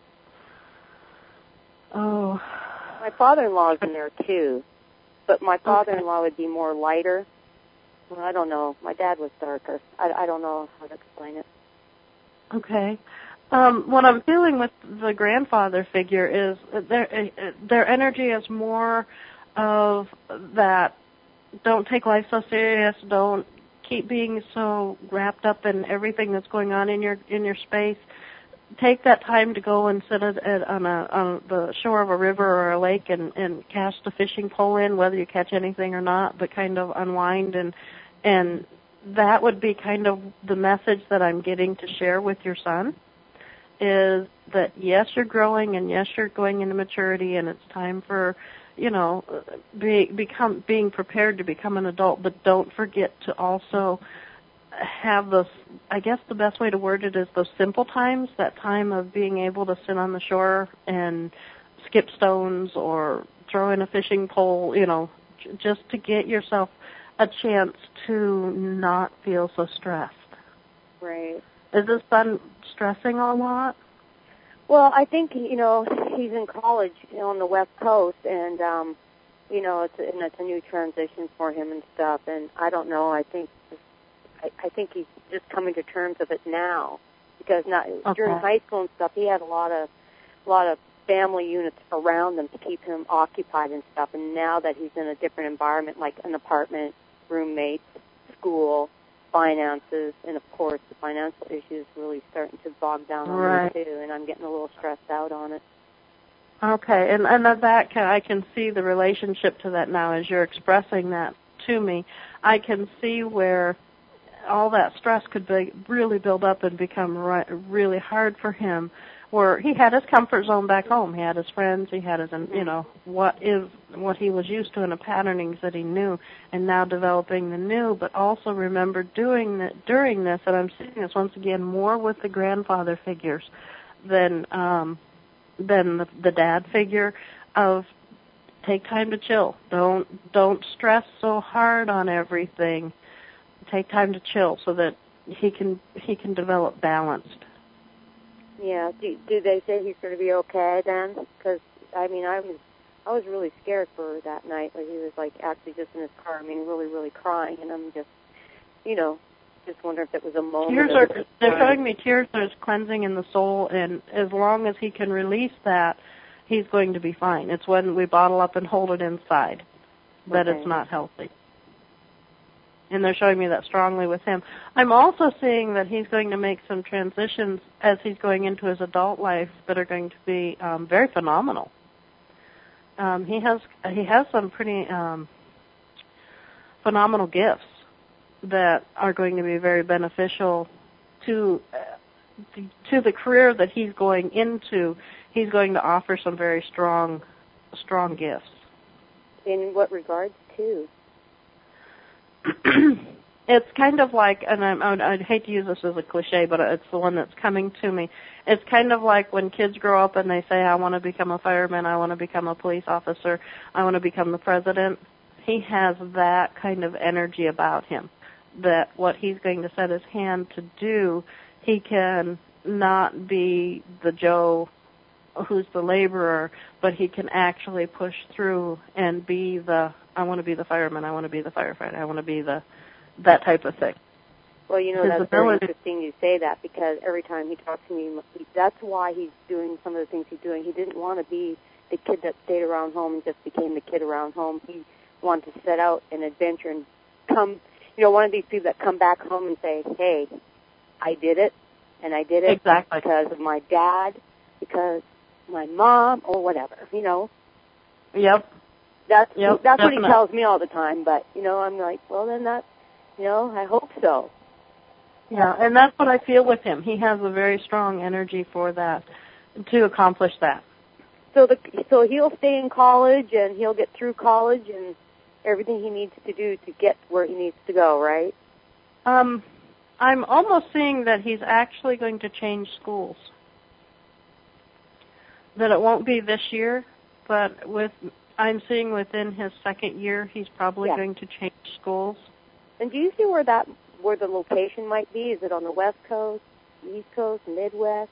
Speaker 1: oh.
Speaker 5: My father-in-law's in there, too. But my father-in-law would be more lighter. Well, I don't know. My dad was darker. I, I don't know how to explain it.
Speaker 1: Okay. Um, what I'm feeling with the grandfather figure is their their energy is more of that. Don't take life so serious. Don't keep being so wrapped up in everything that's going on in your in your space. Take that time to go and sit at, at, on, a, on the shore of a river or a lake and, and cast a fishing pole in, whether you catch anything or not, but kind of unwind. And and that would be kind of the message that I'm getting to share with your son, is that, yes, you're growing, and yes, you're going into maturity, and it's time for, you know, be, become being prepared to become an adult, but don't forget to also have those, I guess the best way to word it is those simple times, that time of being able to sit on the shore and skip stones or throw in a fishing pole, you know, j- just to get yourself a chance to not feel so stressed.
Speaker 5: Right.
Speaker 1: Is this son stressing a lot?
Speaker 5: Well, I think, you know, he's in college on the West Coast, and, um, you know, it's, and it's a new transition for him and stuff, and I don't know, I think I, I think he's just coming to terms with it now, because not,
Speaker 1: okay.
Speaker 5: during high school and stuff, he had a lot of, a lot of family units around him to keep him occupied and stuff, and now that he's in a different environment, like an apartment, roommates, school, finances, and of course the financial issues really starting to bog down on
Speaker 1: right.
Speaker 5: me too, and I'm getting a little stressed out on it.
Speaker 1: Okay, and and that can, I can see the relationship to that now as you're expressing that to me. I can see where all that stress could be, really build up and become right, really hard for him. Where he had his comfort zone back home, he had his friends, he had his, you know, what is what he was used to and the patternings that he knew, and now developing the new. But also remember doing that during this, and I'm seeing this once again more with the grandfather figures than um, than the, the dad figure of take time to chill. Don't don't stress so hard on everything. Take time to chill so that he can he can develop balanced.
Speaker 5: Yeah. Do, do they say he's going to be okay then? Because I mean, I was I was really scared for that night where he was like actually just in his car. I mean, really, really crying, and I'm just, you know, just wondering if it was a moment.
Speaker 1: Tears are they're showing me tears are cleansing in the soul, and as long as he can release that, he's going to be fine. It's when we bottle up and hold it inside that
Speaker 5: okay.
Speaker 1: it's not healthy. And they're showing me that strongly with him. I'm also seeing that he's going to make some transitions as he's going into his adult life that are going to be um, very phenomenal. Um, he has he has some pretty um, phenomenal gifts that are going to be very beneficial to uh, to the career that he's going into. He's going to offer some very strong strong gifts.
Speaker 5: In what regards to?
Speaker 1: It's kind of like, and I'm, I'd hate to use this as a cliche, but it's the one that's coming to me. It's kind of like when kids grow up and they say, I want to become a fireman, I want to become a police officer, I want to become the president. He has that kind of energy about him, that what he's going to set his hand to do, he can not be the Joe who's the laborer, but he can actually push through and be the, I want to be the fireman, I want to be the firefighter, I want to be the, that type of thing.
Speaker 5: Well, you know,
Speaker 1: His
Speaker 5: that's
Speaker 1: ability.
Speaker 5: very interesting you say that, because every time he talks to me, he, that's why he's doing some of the things he's doing. He didn't want to be the kid that stayed around home and just became the kid around home. He wanted to set out an adventure and come, you know, one of these people that come back home and say, hey, I did it, and I did it
Speaker 1: exactly.
Speaker 5: because of my dad, because my mom, or whatever, you know.
Speaker 1: Yep.
Speaker 5: That's
Speaker 1: yep,
Speaker 5: that's
Speaker 1: definitely.
Speaker 5: what he tells me all the time, but, you know, I'm like, well, then that, you know, I hope so.
Speaker 1: Yeah, and that's what I feel with him. He has a very strong energy for that, to accomplish that.
Speaker 5: So the so he'll stay in college, and he'll get through college and everything he needs to do to get where he needs to go, right?
Speaker 1: Um, I'm almost seeing that he's actually going to change schools. That it won't be this year, but with I'm seeing within his second year, he's probably
Speaker 5: yeah.
Speaker 1: going to change schools.
Speaker 5: And do you see where that where the location might be? Is it on the West Coast, East Coast, Midwest?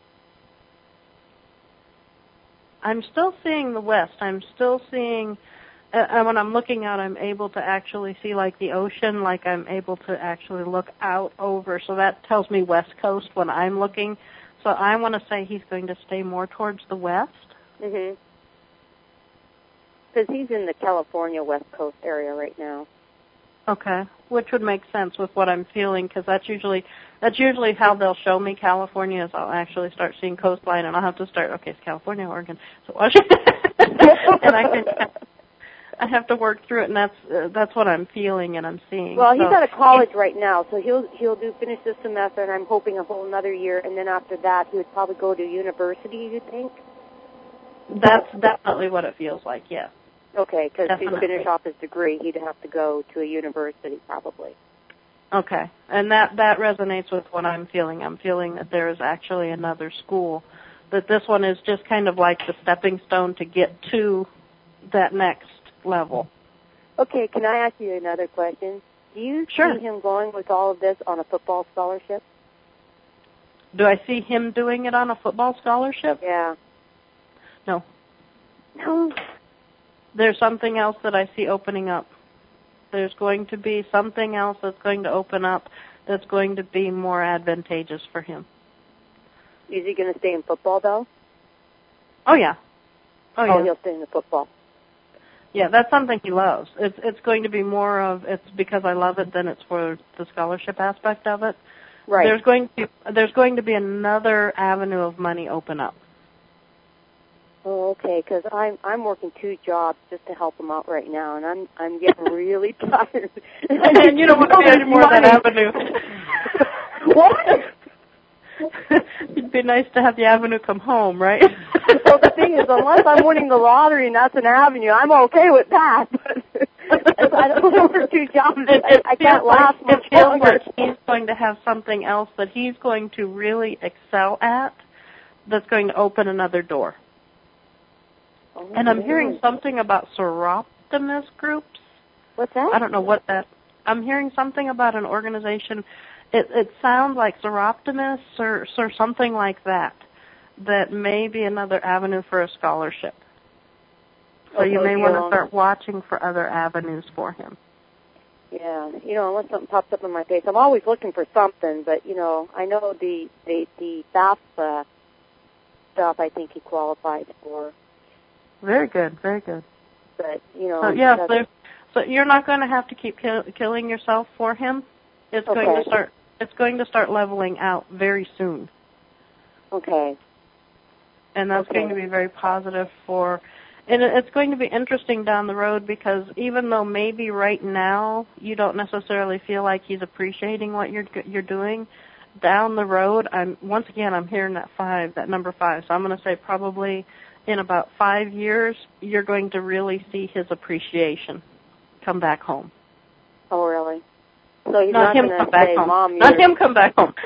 Speaker 1: I'm still seeing the West. I'm still seeing, uh, when I'm looking out, I'm able to actually see like the ocean, like I'm able to actually look out over. So that tells me West Coast when I'm looking. So I want to say he's going to stay more towards the West.
Speaker 5: Mm-hmm. Because he's in the California West Coast area right now.
Speaker 1: Okay, which would make sense with what I'm feeling, because that's usually that's usually how they'll show me California, is I'll actually start seeing coastline, and I'll have to start, okay, it's California, Oregon, so Washington, and I can, I have to work through it, and that's uh, that's what I'm feeling and I'm seeing.
Speaker 5: Well, he's
Speaker 1: so,
Speaker 5: out of college right now, so he'll he'll do finish this semester, and I'm hoping a whole another year, and then after that, he would probably go to university. You think?
Speaker 1: That's definitely what it feels like. Yes.
Speaker 5: Okay, because to
Speaker 1: Definitely.
Speaker 5: finish off his degree, he'd have to go to a university probably.
Speaker 1: Okay, and that that resonates with what I'm feeling. I'm feeling that there is actually another school, that this one is just kind of like the stepping stone to get to that next level.
Speaker 5: Okay, can I ask you another question? Do you
Speaker 1: Sure.
Speaker 5: see him going with all of this on a football scholarship?
Speaker 1: Do I see him doing it on a football scholarship?
Speaker 5: Yeah.
Speaker 1: No.
Speaker 5: No.
Speaker 1: There's something else that I see opening up. There's going to be something else that's going to open up that's going to be more advantageous for him.
Speaker 5: Is he going to stay in football, though?
Speaker 1: Oh, yeah. Oh, yeah.
Speaker 5: Oh, he'll stay in the football.
Speaker 1: Yeah, that's something he loves. It's it's going to be more of it's because I love it than it's for the scholarship aspect of it.
Speaker 5: Right.
Speaker 1: There's going to there's going to be another avenue of money open up.
Speaker 5: Oh, okay, because I'm I'm working two jobs just to help him out right now, and I'm I'm getting really tired.
Speaker 1: And you don't want to be any more of that avenue.
Speaker 5: What?
Speaker 1: It'd be nice to have the avenue come home, right?
Speaker 5: Well, the thing is, unless I'm winning the lottery and that's an avenue, I'm okay with that. But I don't want to work two jobs.
Speaker 1: It,
Speaker 5: I,
Speaker 1: it
Speaker 5: I can't
Speaker 1: feels
Speaker 5: last
Speaker 1: like,
Speaker 5: much
Speaker 1: it feels
Speaker 5: longer.
Speaker 1: like he's going to have something else that he's going to really excel at that's going to open another door.
Speaker 5: Oh,
Speaker 1: And I'm
Speaker 5: really?
Speaker 1: hearing something about Seroptimus groups.
Speaker 5: What's that?
Speaker 1: I don't know what that. I'm hearing something about an organization. It, it sounds like Seroptimus or, or something like that. That may be another avenue for a scholarship. So
Speaker 5: Okay,
Speaker 1: you may
Speaker 5: you
Speaker 1: want to
Speaker 5: know.
Speaker 1: start watching for other avenues for him.
Speaker 5: Yeah, you know, unless something pops up in my face, I'm always looking for something. But you know, I know the the the FAFSA stuff. I think he qualified for.
Speaker 1: Very good, very good.
Speaker 5: But you know,
Speaker 1: So yes,
Speaker 5: that's-
Speaker 1: there's, so you're not going to have to keep kill, killing yourself for him. It's
Speaker 5: Okay.
Speaker 1: going to start. It's going to start leveling out very soon,
Speaker 5: okay.
Speaker 1: and that's
Speaker 5: Okay.
Speaker 1: going to be very positive for. And it- it's going to be interesting down the road because even though maybe right now you don't necessarily feel like he's appreciating what you're you're doing, down the road, I'm once again I'm hearing that five, that number five. So I'm going to say probably in about five years you're going to really see his appreciation come back home.
Speaker 5: Oh, really? So he's
Speaker 1: Not
Speaker 5: not,
Speaker 1: him
Speaker 5: going
Speaker 1: come
Speaker 5: to
Speaker 1: back
Speaker 5: say,
Speaker 1: home.
Speaker 5: "Mom,
Speaker 1: Not
Speaker 5: you're..."
Speaker 1: him come back home.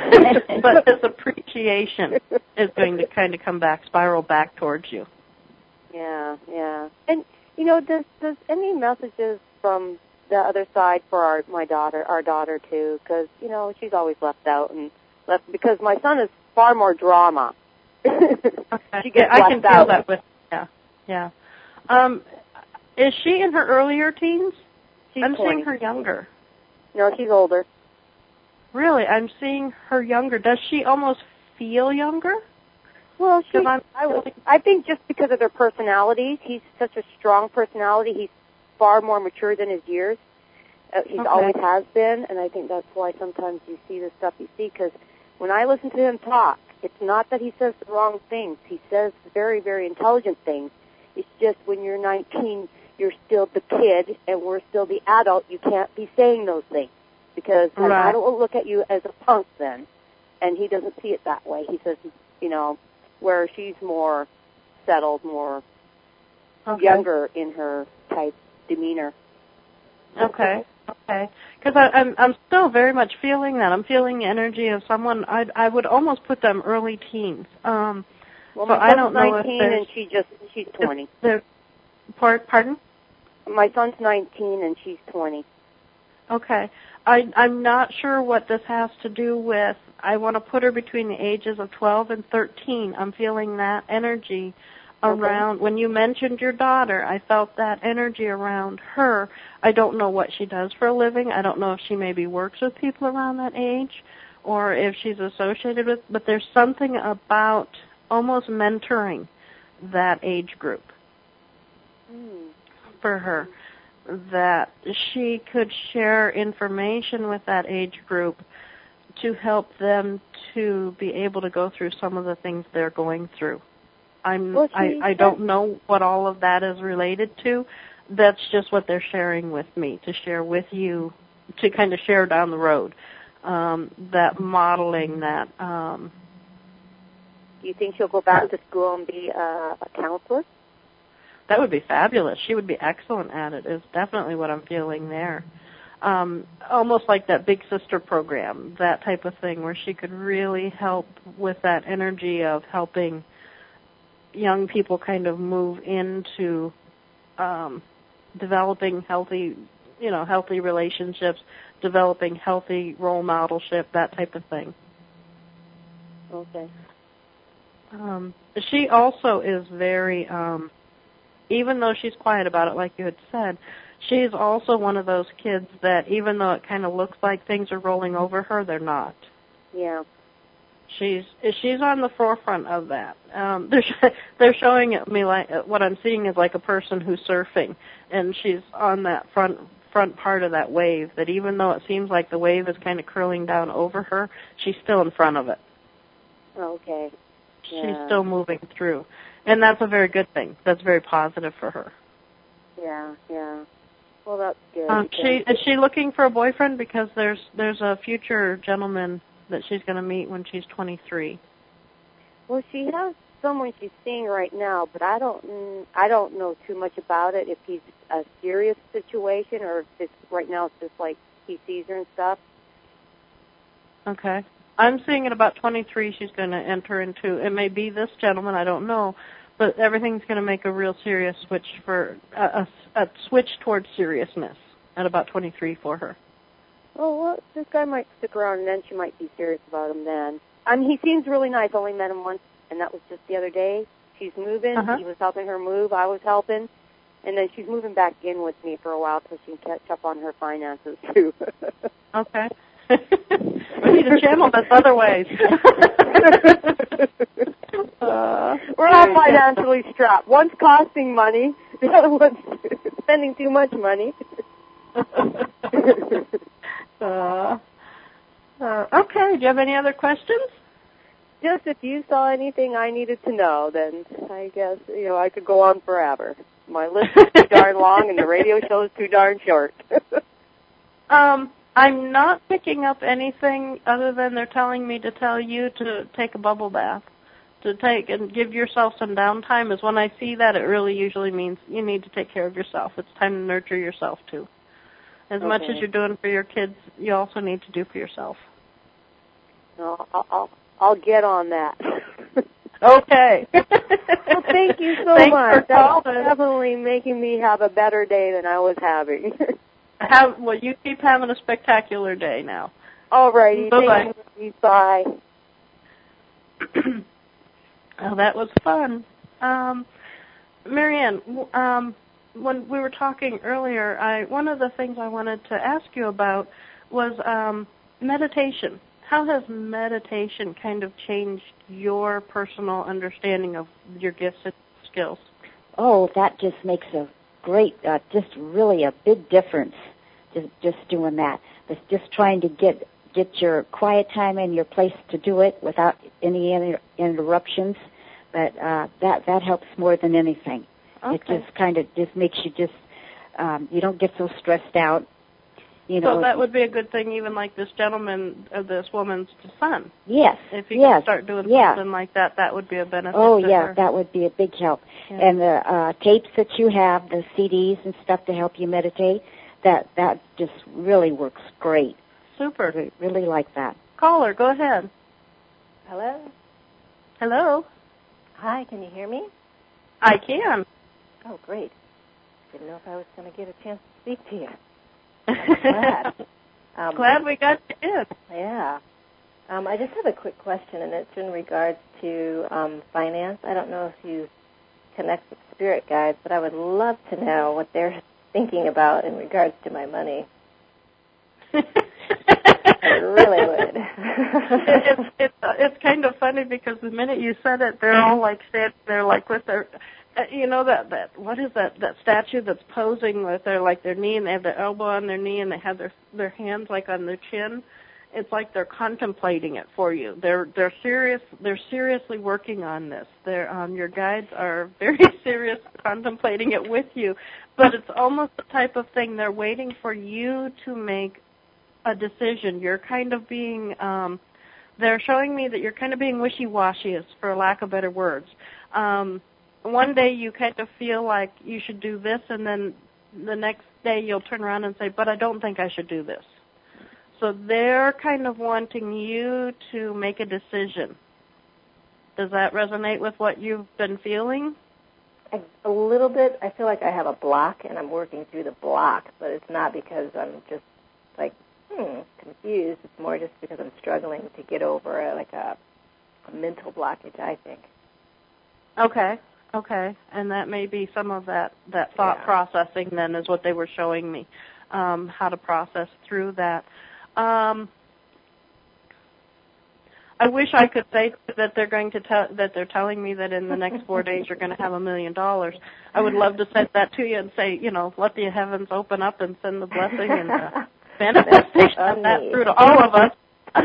Speaker 1: But his appreciation is going to kind of come back, spiral back towards you.
Speaker 5: Yeah, yeah. And you know, does does any messages from the other side for our my daughter, our daughter too? Because you know she's always left out and left because my son is far more drama.
Speaker 1: Okay.
Speaker 5: She gets
Speaker 1: yeah, I can
Speaker 5: left
Speaker 1: feel
Speaker 5: out.
Speaker 1: that with yeah, yeah. Um, is she in her earlier teens?
Speaker 5: She's
Speaker 1: I'm
Speaker 5: twenty.
Speaker 1: seeing her younger.
Speaker 5: No, she's older.
Speaker 1: Really, I'm seeing her younger. Does she almost feel younger?
Speaker 5: Well, she,
Speaker 1: I'm
Speaker 5: I, would, I think just because of their personalities, he's such a strong personality. He's far more mature than his years. Uh, he
Speaker 1: Okay.
Speaker 5: always has been, and I think that's why sometimes you see the stuff you see. Because when I listen to him talk, it's not that he says the wrong things. He says very, very intelligent things. It's just when you're nineteen, you're still the kid, and we're still the adult. You can't be saying those things because an
Speaker 1: Right.
Speaker 5: adult will look at you as a punk then, and he doesn't see it that way. He says, you know, where she's more settled, more
Speaker 1: okay.
Speaker 5: younger in her type demeanor.
Speaker 1: Okay, okay. Because I'm I'm still very much feeling that. I'm feeling the energy of someone. I I would almost put them early teens. Um,
Speaker 5: Well,
Speaker 1: so
Speaker 5: my
Speaker 1: I
Speaker 5: son's
Speaker 1: don't know if
Speaker 5: nineteen
Speaker 1: there's-
Speaker 5: and she just she's twenty.
Speaker 1: The, pardon?
Speaker 5: My son's nineteen and she's twenty.
Speaker 1: Okay. I, I'm not sure what this has to do with. I want to put her between the ages of twelve and thirteen. I'm feeling that energy around.
Speaker 5: Okay.
Speaker 1: When you mentioned your daughter, I felt that energy around her. I don't know what she does for a living. I don't know if she maybe works with people around that age or if she's associated with, but there's something about almost mentoring that age group
Speaker 5: Mm.
Speaker 1: for her, that she could share information with that age group to help them to be able to go through some of the things they're going through. I'm
Speaker 5: Well,
Speaker 1: I,
Speaker 5: she
Speaker 1: I don't know what all of that is related to, that's just what they're sharing with me, to share with you, to kind of share down the road, um, that modeling that. Um,
Speaker 5: Do you think she'll go back to school and be a, a counselor?
Speaker 1: That would be fabulous. She would be excellent at it, is definitely what I'm feeling there. Um, almost like that Big Sister program, that type of thing, where she could really help with that energy of helping young people kind of move into um, developing healthy, you know, healthy relationships, developing healthy role modelship, that type of thing.
Speaker 5: Okay.
Speaker 1: Um, she also is very, um, even though she's quiet about it, like you had said, she's also one of those kids that even though it kind of looks like things are rolling over her, they're not.
Speaker 5: Yeah.
Speaker 1: She's she's on the forefront of that. Um, they're they're showing it me like what I'm seeing is like a person who's surfing, and she's on that front front part of that wave. That even though it seems like the wave is kind of curling down over her, she's still in front of it.
Speaker 5: Okay. Yeah.
Speaker 1: She's still moving through, and that's a very good thing. That's very positive for her.
Speaker 5: Yeah, yeah. Well, that's good.
Speaker 1: Um, she is she looking for a boyfriend, because there's there's a future gentleman that she's going to meet when she's twenty-three.
Speaker 5: Well, she has someone she's seeing right now, but I don't I don't know too much about it. If he's a serious situation or if it's right now it's just like he sees her and stuff.
Speaker 1: Okay. I'm seeing at about twenty-three she's going to enter into, it may be this gentleman, I don't know, but everything's going to make a real serious switch for, a, a, a switch towards seriousness at about twenty-three for her.
Speaker 5: Oh, well, this guy might stick around and then she might be serious about him then. I mean, he seems really nice. I only met him once, and that was just the other day. She's moving.
Speaker 1: Uh-huh.
Speaker 5: He was helping her move. I was helping. And then she's moving back in with me for a while so she can catch up on her finances, too.
Speaker 1: Okay. We need to channel this other ways. uh,
Speaker 5: We're all financially strapped. One's costing money. The other one's spending too much money.
Speaker 1: uh, uh, okay. Do you have any other questions?
Speaker 5: Just if you saw anything I needed to know, then I guess, you know, I could go on forever. My list is too darn long and the radio show is too darn short.
Speaker 1: um, I'm not picking up anything other than they're telling me to tell you to take a bubble bath, to take and give yourself some downtime. Is when I see that, it really usually means you need to take care of yourself. It's time to nurture yourself, too. As okay. much as you're doing for your kids, you also need to do for yourself.
Speaker 5: No, I'll, I'll, I'll get on that.
Speaker 1: Okay.
Speaker 5: Well, thank you so
Speaker 1: Thanks
Speaker 5: much.
Speaker 1: For
Speaker 5: That's
Speaker 1: calling.
Speaker 5: definitely making me have a better day than I was having.
Speaker 1: Have, well, you keep having a spectacular day now.
Speaker 5: All righty.
Speaker 1: Bye-bye.
Speaker 5: Thank you. Bye.
Speaker 1: Oh, that was fun. Um, Marianne, um, when we were talking earlier, I one of the things I wanted to ask you about was um, meditation. How has meditation kind of changed your personal understanding of your gifts and skills?
Speaker 3: Oh, that just makes a great, uh, just really a big difference, just, just doing that. It's just trying to get get your quiet time in your place to do it without any inter- interruptions. But uh, that, that helps more than anything.
Speaker 1: Okay.
Speaker 3: It just kind of just makes you just, um, you don't get so stressed out. You know,
Speaker 1: so that would be a good thing, even like this gentleman, uh, this woman's son.
Speaker 3: Yes.
Speaker 1: If you
Speaker 3: yes,
Speaker 1: could start doing
Speaker 3: yeah.
Speaker 1: something like that, that would be a benefit.
Speaker 3: Oh,
Speaker 1: to
Speaker 3: yeah,
Speaker 1: her.
Speaker 3: that would be a big help.
Speaker 1: Yeah.
Speaker 3: And the uh, tapes that you have, the C Ds and stuff to help you meditate, that that just really works great.
Speaker 1: Super.
Speaker 3: I really like that.
Speaker 1: Caller, go ahead.
Speaker 6: Hello?
Speaker 1: Hello.
Speaker 6: Hi, can you hear me?
Speaker 1: I can.
Speaker 6: Oh, great. Didn't know if I was going to get a chance to speak to you. I'm glad. Um,
Speaker 1: Glad we got you in.
Speaker 6: Yeah. Um, I just have a quick question, and it's in regards to um, finance. I don't know if you connect with spirit guides, but I would love to know what they're thinking about in regards to my money. I really would.
Speaker 1: it's it's uh, it's kind of funny because the minute you said it, they're all like standing there, like with their, uh, you know that that what is that that statue that's posing with their like their knee and they have their elbow on their knee and they have their their hands like on their chin, it's like they're contemplating it for you. They're they're serious. They're seriously working on this. They're um, your guides are very serious, contemplating it with you. But it's almost the type of thing they're waiting for you to make a decision. You're kind of being. Um, they're showing me that you're kind of being wishy-washy, for lack of better words. Um, one day you kind of feel like you should do this, and then the next day you'll turn around and say, "But I don't think I should do this." So they're kind of wanting you to make a decision. Does that resonate with what you've been feeling?
Speaker 6: A, a little bit. I feel like I have a block, and I'm working through the block, but it's not because I'm just, like, hmm, confused. It's more just because I'm struggling to get over, a, like, a, a mental blockage, I think.
Speaker 1: Okay, okay. And that may be some of that, that thought
Speaker 6: yeah.
Speaker 1: processing, then, is what they were showing me, um, how to process through that. Um, I wish I could say that they're going to tell that they're telling me that in the next four days you're going to have a million dollars. I would love to send that to you and say, you know, let the heavens open up and send the blessing and the manifestation of that through to all of us.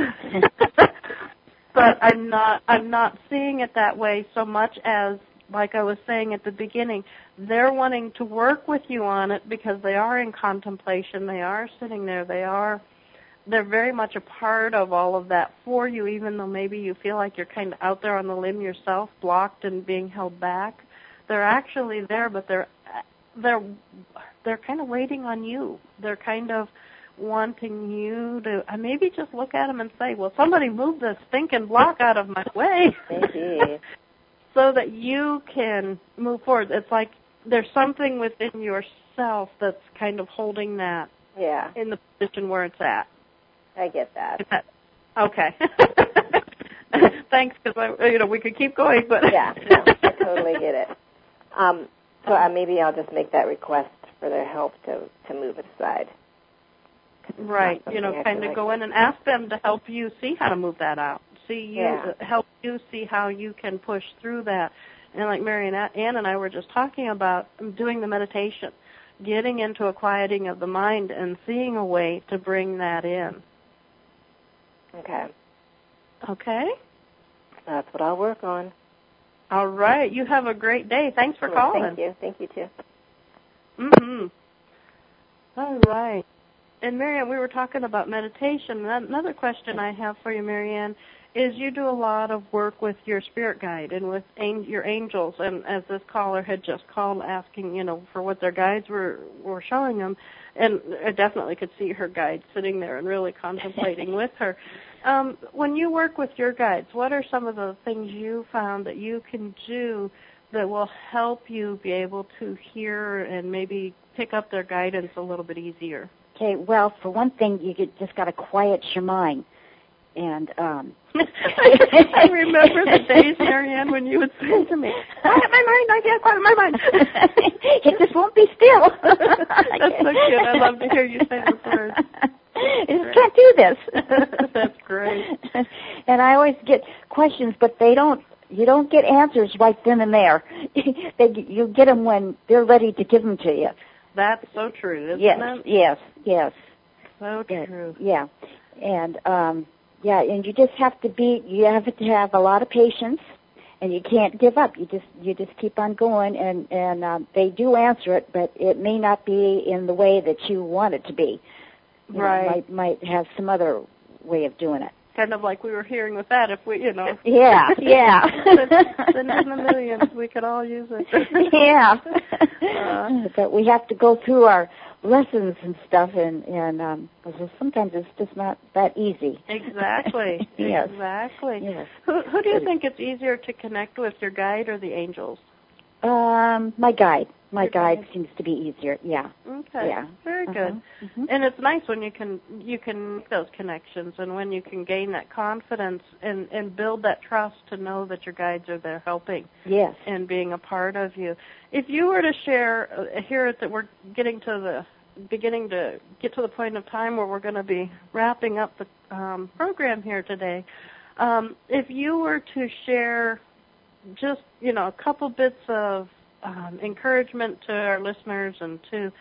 Speaker 1: But I'm not. I'm not seeing it that way so much as, like I was saying at the beginning, they're wanting to work with you on it because they are in contemplation. They are sitting there. They are. They're very much a part of all of that for you, even though maybe you feel like you're kind of out there on the limb yourself, blocked and being held back. They're actually there, but they're they're they're kind of waiting on you. They're kind of wanting you to uh, maybe just look at them and say, "Well, somebody move this stinking block out of my way,"
Speaker 6: maybe,
Speaker 1: so that you can move forward. It's like there's something within yourself that's kind of holding that
Speaker 6: yeah.
Speaker 1: in the position where it's at.
Speaker 6: I get that.
Speaker 1: Okay. Thanks, because you know we could keep going, but
Speaker 6: yeah, no, I totally get it. Um, so uh, maybe I'll just make that request for their help to to move it aside.
Speaker 1: Right. You know, kind of like go in and ask them to help you see how to move that out. See you
Speaker 6: yeah.
Speaker 1: help you see how you can push through that. And like Mary and Ann and I were just talking about, doing the meditation, getting into a quieting of the mind and seeing a way to bring that in.
Speaker 6: Okay.
Speaker 1: Okay.
Speaker 6: That's what I'll work on.
Speaker 1: All right. You have a great day. Thanks for
Speaker 6: oh,
Speaker 1: calling.
Speaker 6: Thank you. Thank you, too.
Speaker 1: Mm-hmm. All right. And Marianne, we were talking about meditation. Another question I have for you, Marianne, is you do a lot of work with your spirit guide and with an- your angels. And as this caller had just called asking, you know, for what their guides were, were showing them, and I definitely could see her guide sitting there and really contemplating with her. Um, when you work with your guides, what are some of the things you found that you can do that will help you be able to hear and maybe pick up their guidance a little bit easier?
Speaker 3: Okay, well, for one thing, you get, just got to quiet your mind. And um
Speaker 1: I remember the days, Marianne, when you would say to me, "Quiet my mind, I can't quiet my mind."
Speaker 3: It just won't be still.
Speaker 1: That's so cute. I love to hear you say those words.
Speaker 3: I just can't do this.
Speaker 1: That's great.
Speaker 3: And I always get questions, but they don't. You don't get answers right then and there. they, you get them when they're ready to give them to you.
Speaker 1: That's so true, isn't
Speaker 3: yes,
Speaker 1: it?
Speaker 3: Yes, yes,
Speaker 1: So
Speaker 3: yes.
Speaker 1: true.
Speaker 3: Yeah, and um, yeah, and you just have to be. You have to have a lot of patience, and you can't give up. You just you just keep on going, and and um, they do answer it, but it may not be in the way that you want it to be. You
Speaker 1: right.
Speaker 3: know, might might have some other way of doing it.
Speaker 1: Kind of like we were hearing with that, if we, you know.
Speaker 3: Yeah, yeah.
Speaker 1: Then in the millions, we could all use it.
Speaker 3: Yeah.
Speaker 1: Uh,
Speaker 3: but we have to go through our lessons and stuff, and and um, because sometimes it's just not that easy.
Speaker 1: Exactly.
Speaker 3: Yes.
Speaker 1: Exactly.
Speaker 3: Yes.
Speaker 1: Who who do you think it's easier to connect with, your guide or the angels?
Speaker 3: Um, my guide. My
Speaker 1: Your
Speaker 3: guide
Speaker 1: guide.
Speaker 3: seems to be easier. Yeah.
Speaker 1: Okay.
Speaker 3: Yeah.
Speaker 1: Very
Speaker 3: Uh-huh.
Speaker 1: good.
Speaker 3: Mm-hmm.
Speaker 1: And it's nice when you can you can make those connections, and when you can gain that confidence and and build that trust to know that your guides are there helping.
Speaker 3: Yes.
Speaker 1: And being a part of you. If you were to share uh, here that we're getting to the beginning to get to the point of time where we're going to be wrapping up the um, program here today, um, if you were to share just, you know, a couple bits of um, encouragement to our listeners and to,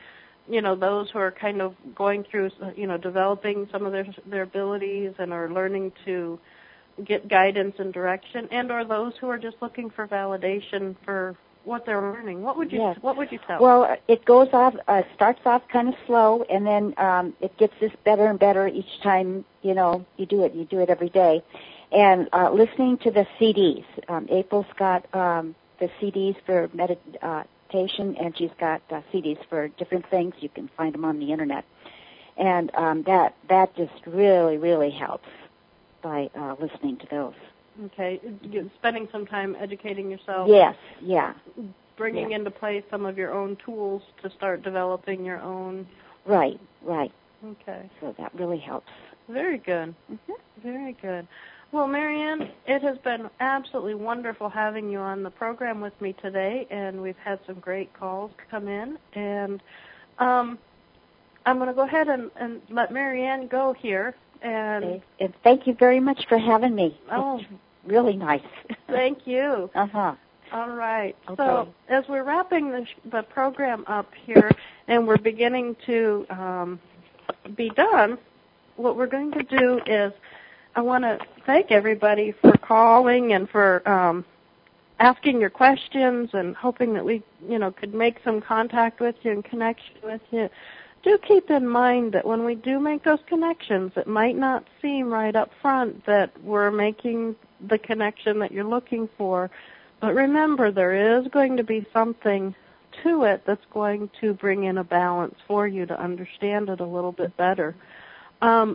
Speaker 1: you know, those who are kind of going through, you know, developing some of their their abilities and are learning to get guidance and direction, and or those who are just looking for validation for what they're learning? What would you
Speaker 3: Yes.
Speaker 1: What would you tell?
Speaker 3: Well, it goes off, uh, starts off kind of slow, and then um, it gets this better and better each time. You know, you do it. You do it every day, and uh, listening to the C Ds. Um, April's got um, the C Ds for meditation, and she's got uh, C Ds for different things. You can find them on the internet, and um, that that just really, really helps by uh, listening to those.
Speaker 1: Okay, spending some time educating yourself.
Speaker 3: Yes, yeah.
Speaker 1: Bringing
Speaker 3: yeah.
Speaker 1: into play some of your own tools to start developing your own.
Speaker 3: Right, right.
Speaker 1: Okay.
Speaker 3: So that really helps.
Speaker 1: Very good.
Speaker 3: Mm-hmm.
Speaker 1: Very good. Well, Marianne, it has been absolutely wonderful having you on the program with me today, and we've had some great calls come in. And um, I'm going to go ahead and, and let Marianne go here. And,
Speaker 3: and thank you very much for having me.
Speaker 1: Oh,
Speaker 3: it's really nice.
Speaker 1: Thank you.
Speaker 3: Uh-huh.
Speaker 1: All right.
Speaker 3: Okay.
Speaker 1: So as we're wrapping the, the program up here and we're beginning to um, be done, what we're going to do is I want to thank everybody for calling and for um, asking your questions and hoping that we, you know, could make some contact with you and connection with you. Do keep in mind that when we do make those connections, it might not seem right up front that we're making the connection that you're looking for. But remember, there is going to be something to it that's going to bring in a balance for you to understand it a little bit better. Um,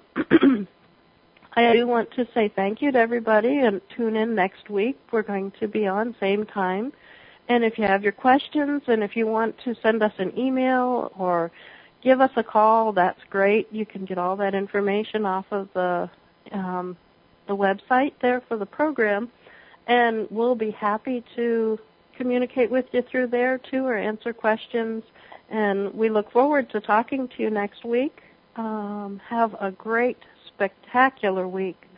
Speaker 1: I do want to say thank you to everybody and tune in next week. We're going to be on same time. And if you have your questions and if you want to send us an email or give us a call, that's great. You can get all that information off of the um, the website there for the program, and we'll be happy to communicate with you through there, too, or answer questions. And we look forward to talking to you next week. Um, have a great, spectacular week.